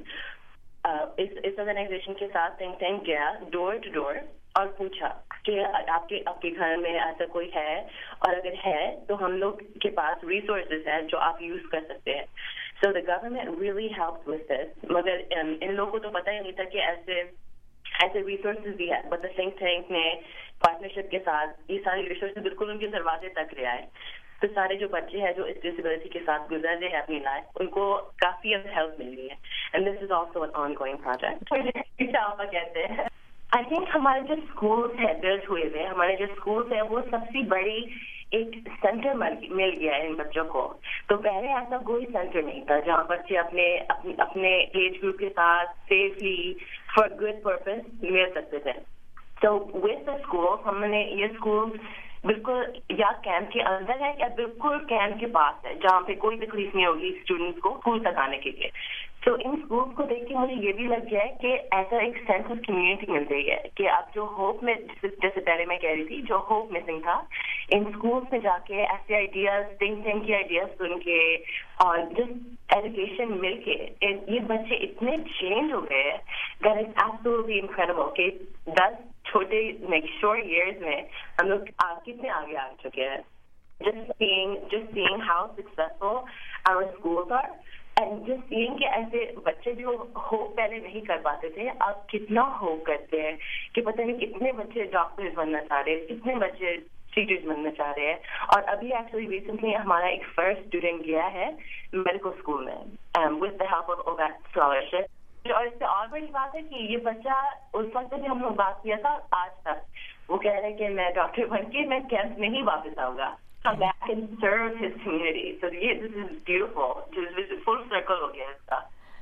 Speaker 14: इस ऑर्गेनाइजेशन के साथ थिंक टैंक गया डोर टू डोर और पूछा कि आपके घर में ऐसा कोई है, और अगर है तो हम लोग के पास रिसोर्सेज है जो आप यूज कर सकते हैं. So the government really helped with this. मगर इन लोगों को तो पता ही नहीं था कि ऐसे resources भी है. But the think tank ने पार्टनरशिप के साथ ये सारे resources बिल्कुल उनके दरवाजे तक ले आए. तो सारे जो बच्चे हैं जो इस डिसेबिलिटी के साथ गुजर रहे हैं अपनी लाइफ, उनको काफी हेल्प मिल रही है. And this is also an ongoing project. कहते हैं I think हमारे जो स्कूल्स है बिल्ड हुए थे, हमारे जो स्कूल्स है वो सबसे बड़ी एक सेंटर मिल गया है इन बच्चों को. तो पहले ऐसा कोई सेंटर नहीं था जहाँ बच्चे अपने एज ग्रुप के साथ सेफली फॉर गुड पर्पस मिल सकते थे. तो विद द स्कूल हमने ये स्कूल बिल्कुल या कैंप के अंदर है या बिल्कुल कैंप के पास है जहाँ पे कोई तकलीफ नहीं होगी स्टूडेंट्स को स्कूल तक आने के लिए. तो इन स्कूल को देख के मुझे ये भी लग गया है कि ऐसा एक सेंस ऑफ कम्युनिटी मिल रही है कि अब जो होप में, जैसे पहले मैं कह रही थी, जो होप मिसिंग था, इन स्कूल्स में जाके ऐसे आइडियाज थिंक टैंक के आइडियाज सुन के और जस्ट एजुकेशन मिल के ये बच्चे इतने चेंज हो गए दैट इज एब्सोल्युटली इनक्रेडिबल कि 10 छोटे शॉर्ट इयर्स में हम लोग कितने आगे आ चुके हैं. just seeing how successful our schools are and just seeing कि ऐसे बच्चे जो होप पहले नहीं कर पाते थे अब कितना होप करते हैं कि पता नहीं कितने बच्चे डॉक्टर्स बनना चाह रहे हैं, कितने बच्चे टीचर्स बनना चाह रहे हैं. और अभी एक्चुअली रिसेंटली हमारा एक फर्स्ट स्टूडेंट गया है मेडिकल स्कूल में with the help of OBEC scholarship. और इससे और बड़ी बात है कि ये बच्चा उस वक्त भी हम लोग बात किया था आज तक वो कह रहे हैं कि मैं डॉक्टर बन के मैं कैंप में ही वापस आऊंगा, come back and serve his community. So yeah, this is beautiful. This is full circle ho gaya iska.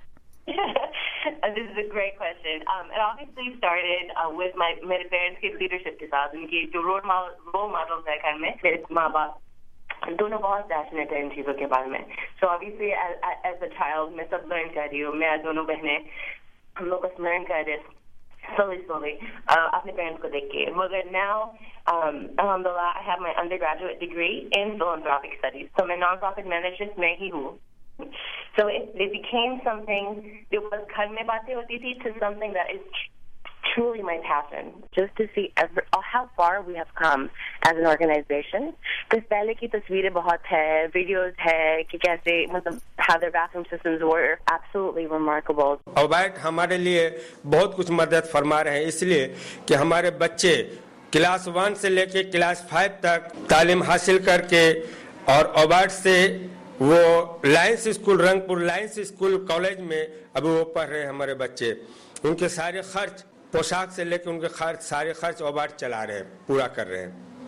Speaker 14: And this is a great question. It obviously started with मेरे parents के leadership के साथ, उनकी जो role models है घर में, मेरे माँ बाप دونوں بہت پیشنیٹ ہیں ان چیزوں کے بارے میں. سو obviously as a child میں سب لرن کر رہی ہوں, میں دونوں بہنیں ہم لوگ بس لرن کر رہے slowly اپنے پیرنٹس کو دیکھ کے. مگر now alhamdulillah I have my undergraduate degree in philanthropic studies, so میں non profit management میں ہی ہوں. So it became something جو بس گھر میں باتیں ہوتی تھی to something that is truly my passion, just to see how far we have come as an organization. Because پہلے کی تصویریں بہت ہے, ویڈیوز ہے کہ کیسے مطلب how their bathroom systems were absolutely remarkable.
Speaker 15: Ubaid ہمارے لیے بہت کچھ مدد فرما رہے ہیں, اس لیے کہ ہمارے بچے کلاس 1 سے لے کے کلاس 5 تک تعلیم حاصل کر کے, اور عبید سے وہ Lions school Rangpur Lions school college میں ابھی وہ پڑھ رہے ہیں ہمارے بچے. ان کے سارے خرچ پوشاک سے لے کے ان کے سارے خرچ اوباٹ چلا رہے ہیں, پورا کر رہے ہیں.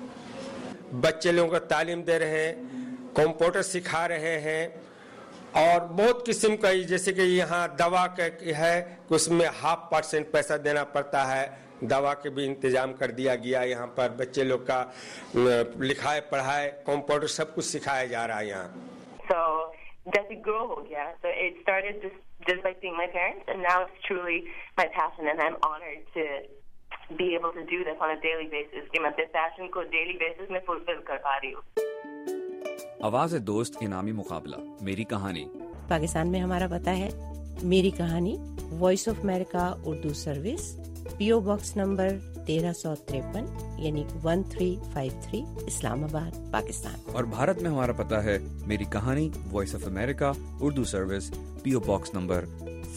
Speaker 15: بچے لوگوں کو تعلیم دے رہے ہیں, کمپیوٹر سکھا رہے ہیں, اور بہت قسم کا جیسے کہ یہاں دوا کا ہے کہ اس میں 0.5% پیسہ دینا پڑتا ہے, دوا کے بھی انتظام کر دیا گیا. یہاں پر بچے لوگ کا لکھائی پڑھائی کمپیوٹر سب کچھ سکھایا جا رہا ہے یہاں.
Speaker 14: So جیسے grow ہو گیا, so it started just by seeing my parents, and now it's truly my passion, and I'm honored to be able to do this on a daily basis. کہ میں اپنے passion کو daily basis میں fulfill کر پا رہی ہوں.
Speaker 1: آواز دوست انعامی مقابلہ میری کہانی.
Speaker 6: پاکستان میں ہمارا پتہ ہے میری کہانی, voice of America Urdu service, PO box number 1353 یعنی 1353 اسلام آباد پاکستان. اور
Speaker 1: بھارت میں ہمارا پتہ ہے میری کہانی, voice of America Urdu service, PO box number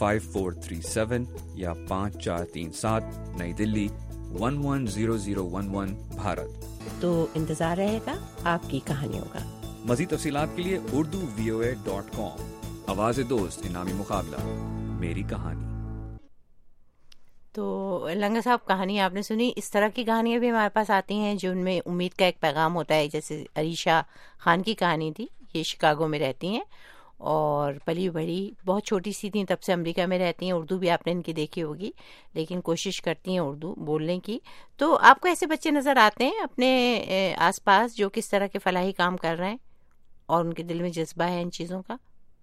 Speaker 1: 5437 یا 5437 نئی دلی 110011 بھارت.
Speaker 6: تو انتظار رہے گا آپ کی کہانیوں کا.
Speaker 1: مزید تفصیلات کے لیے urduvoa.com. آواز دوست انعامی مقابلہ میری کہانی.
Speaker 5: تو لنگر صاحب کہانی آپ نے سنی. اس طرح کی کہانیاں بھی ہمارے پاس آتی ہیں جو ان میں امید کا ایک پیغام ہوتا ہے. جیسے عریشہ خان کی کہانی تھی, یہ شکاگو میں رہتی ہیں اور پلی بڑی بہت چھوٹی سی تھیں, تب سے امریکہ میں رہتی ہیں. اردو بھی آپ نے ان کی دیکھی ہوگی, لیکن کوشش کرتی ہیں اردو بولنے کی. تو آپ کو ایسے بچے نظر آتے ہیں اپنے آس پاس جو کس طرح کے فلاحی کام کر رہے ہیں اور ان کے دل میں جذبہ ہے ان چیزوں کا؟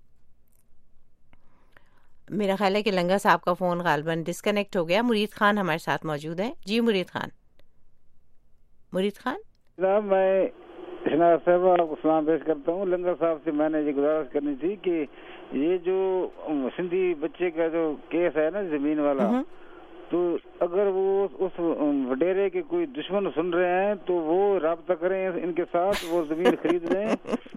Speaker 5: میرا خیال ہے کہ لنگا صاحب کا فون غالباً ڈسکنیکٹ ہو گیا. مرید خان ہمارے ساتھ موجود ہیں. جی مرید خان. مرید خان
Speaker 12: جناب, میں شناز صاحب آپ کو سلام پیش کرتا ہوں. لنگر صاحب سے میں نے یہ گزارش کرنی تھی کہ یہ جو سندھی بچے کا جو کیس ہے نا زمین والا, تو اگر وہ اس وڈیرے کے کوئی دشمن سن رہے ہیں تو وہ رابطہ کریں ان کے ساتھ, وہ زمین خرید لیں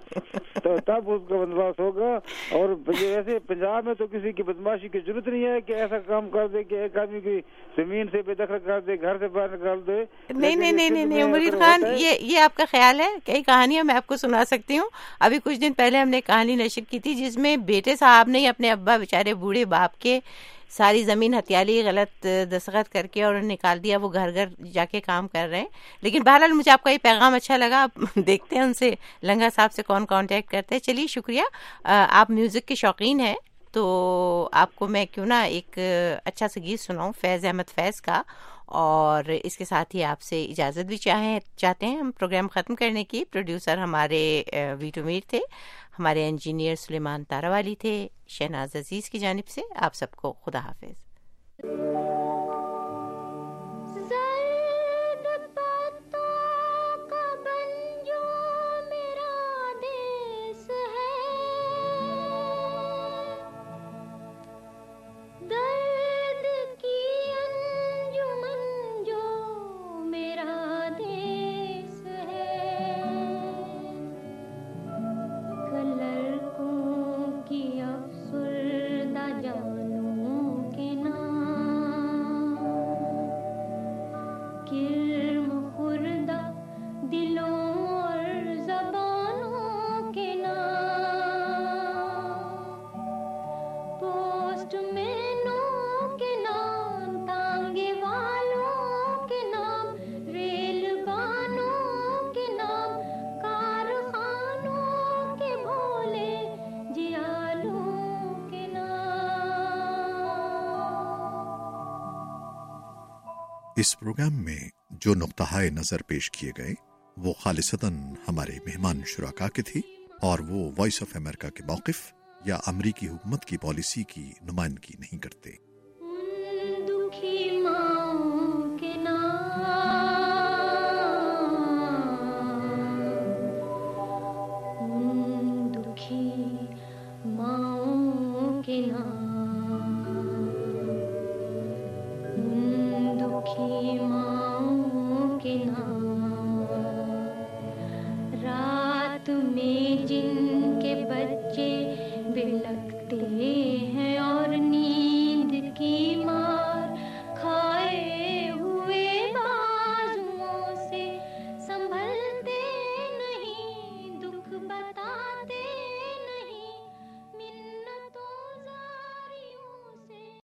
Speaker 12: تو تب اس کا بندوبست ہوگا. اور ایسے پنجاب میں تو کسی کی بدماشی کی ضرورت نہیں ہے کہ ایسا کام کر دے کہ ایک آدمی کی زمین سے بے دخل کر دے, گھر سے باہر نکال دے.
Speaker 5: نہیں مرید خان, یہ آپ کا خیال ہے. کئی کہانیاں میں آپ کو سنا سکتی ہوں. ابھی کچھ دن پہلے ہم نے کہانی نشر کی تھی جس میں بیٹے صاحب نے اپنے ابا بیچارے بوڑھے باپ کے ساری زمین ہتھیالی غلط دستخط کر کے اور نکال دیا. وہ گھر گھر جا کے کام کر رہے ہیں. لیکن بہرحال مجھے آپ کا یہ پیغام اچھا لگا. آپ دیکھتے ہیں ان سے لنگا صاحب سے کون کانٹیکٹ کرتے ہیں. چلیے شکریہ. آپ میوزک کے شوقین ہیں تو آپ کو میں کیوں نہ ایک اچھا سا گیت سناؤں فیض احمد فیض کا, اور اس کے ساتھ ہی آپ سے اجازت بھی چاہتے ہیں ہم پروگرام ختم کرنے کی. پروڈیوسر ہمارے ویٹو میر تھے, ہمارے انجینئر سلیمان تاراوالی تھے. شہناز عزیز کی جانب سے آپ سب کو خدا حافظ.
Speaker 18: اس پروگرام میں جو نقطۂ نظر پیش کیے گئے وہ خالصتاً ہمارے مہمان شرکا کے تھی اور وہ وائس آف امریکہ کے موقف یا امریکی حکومت کی پالیسی کی نمائندگی نہیں کرتے.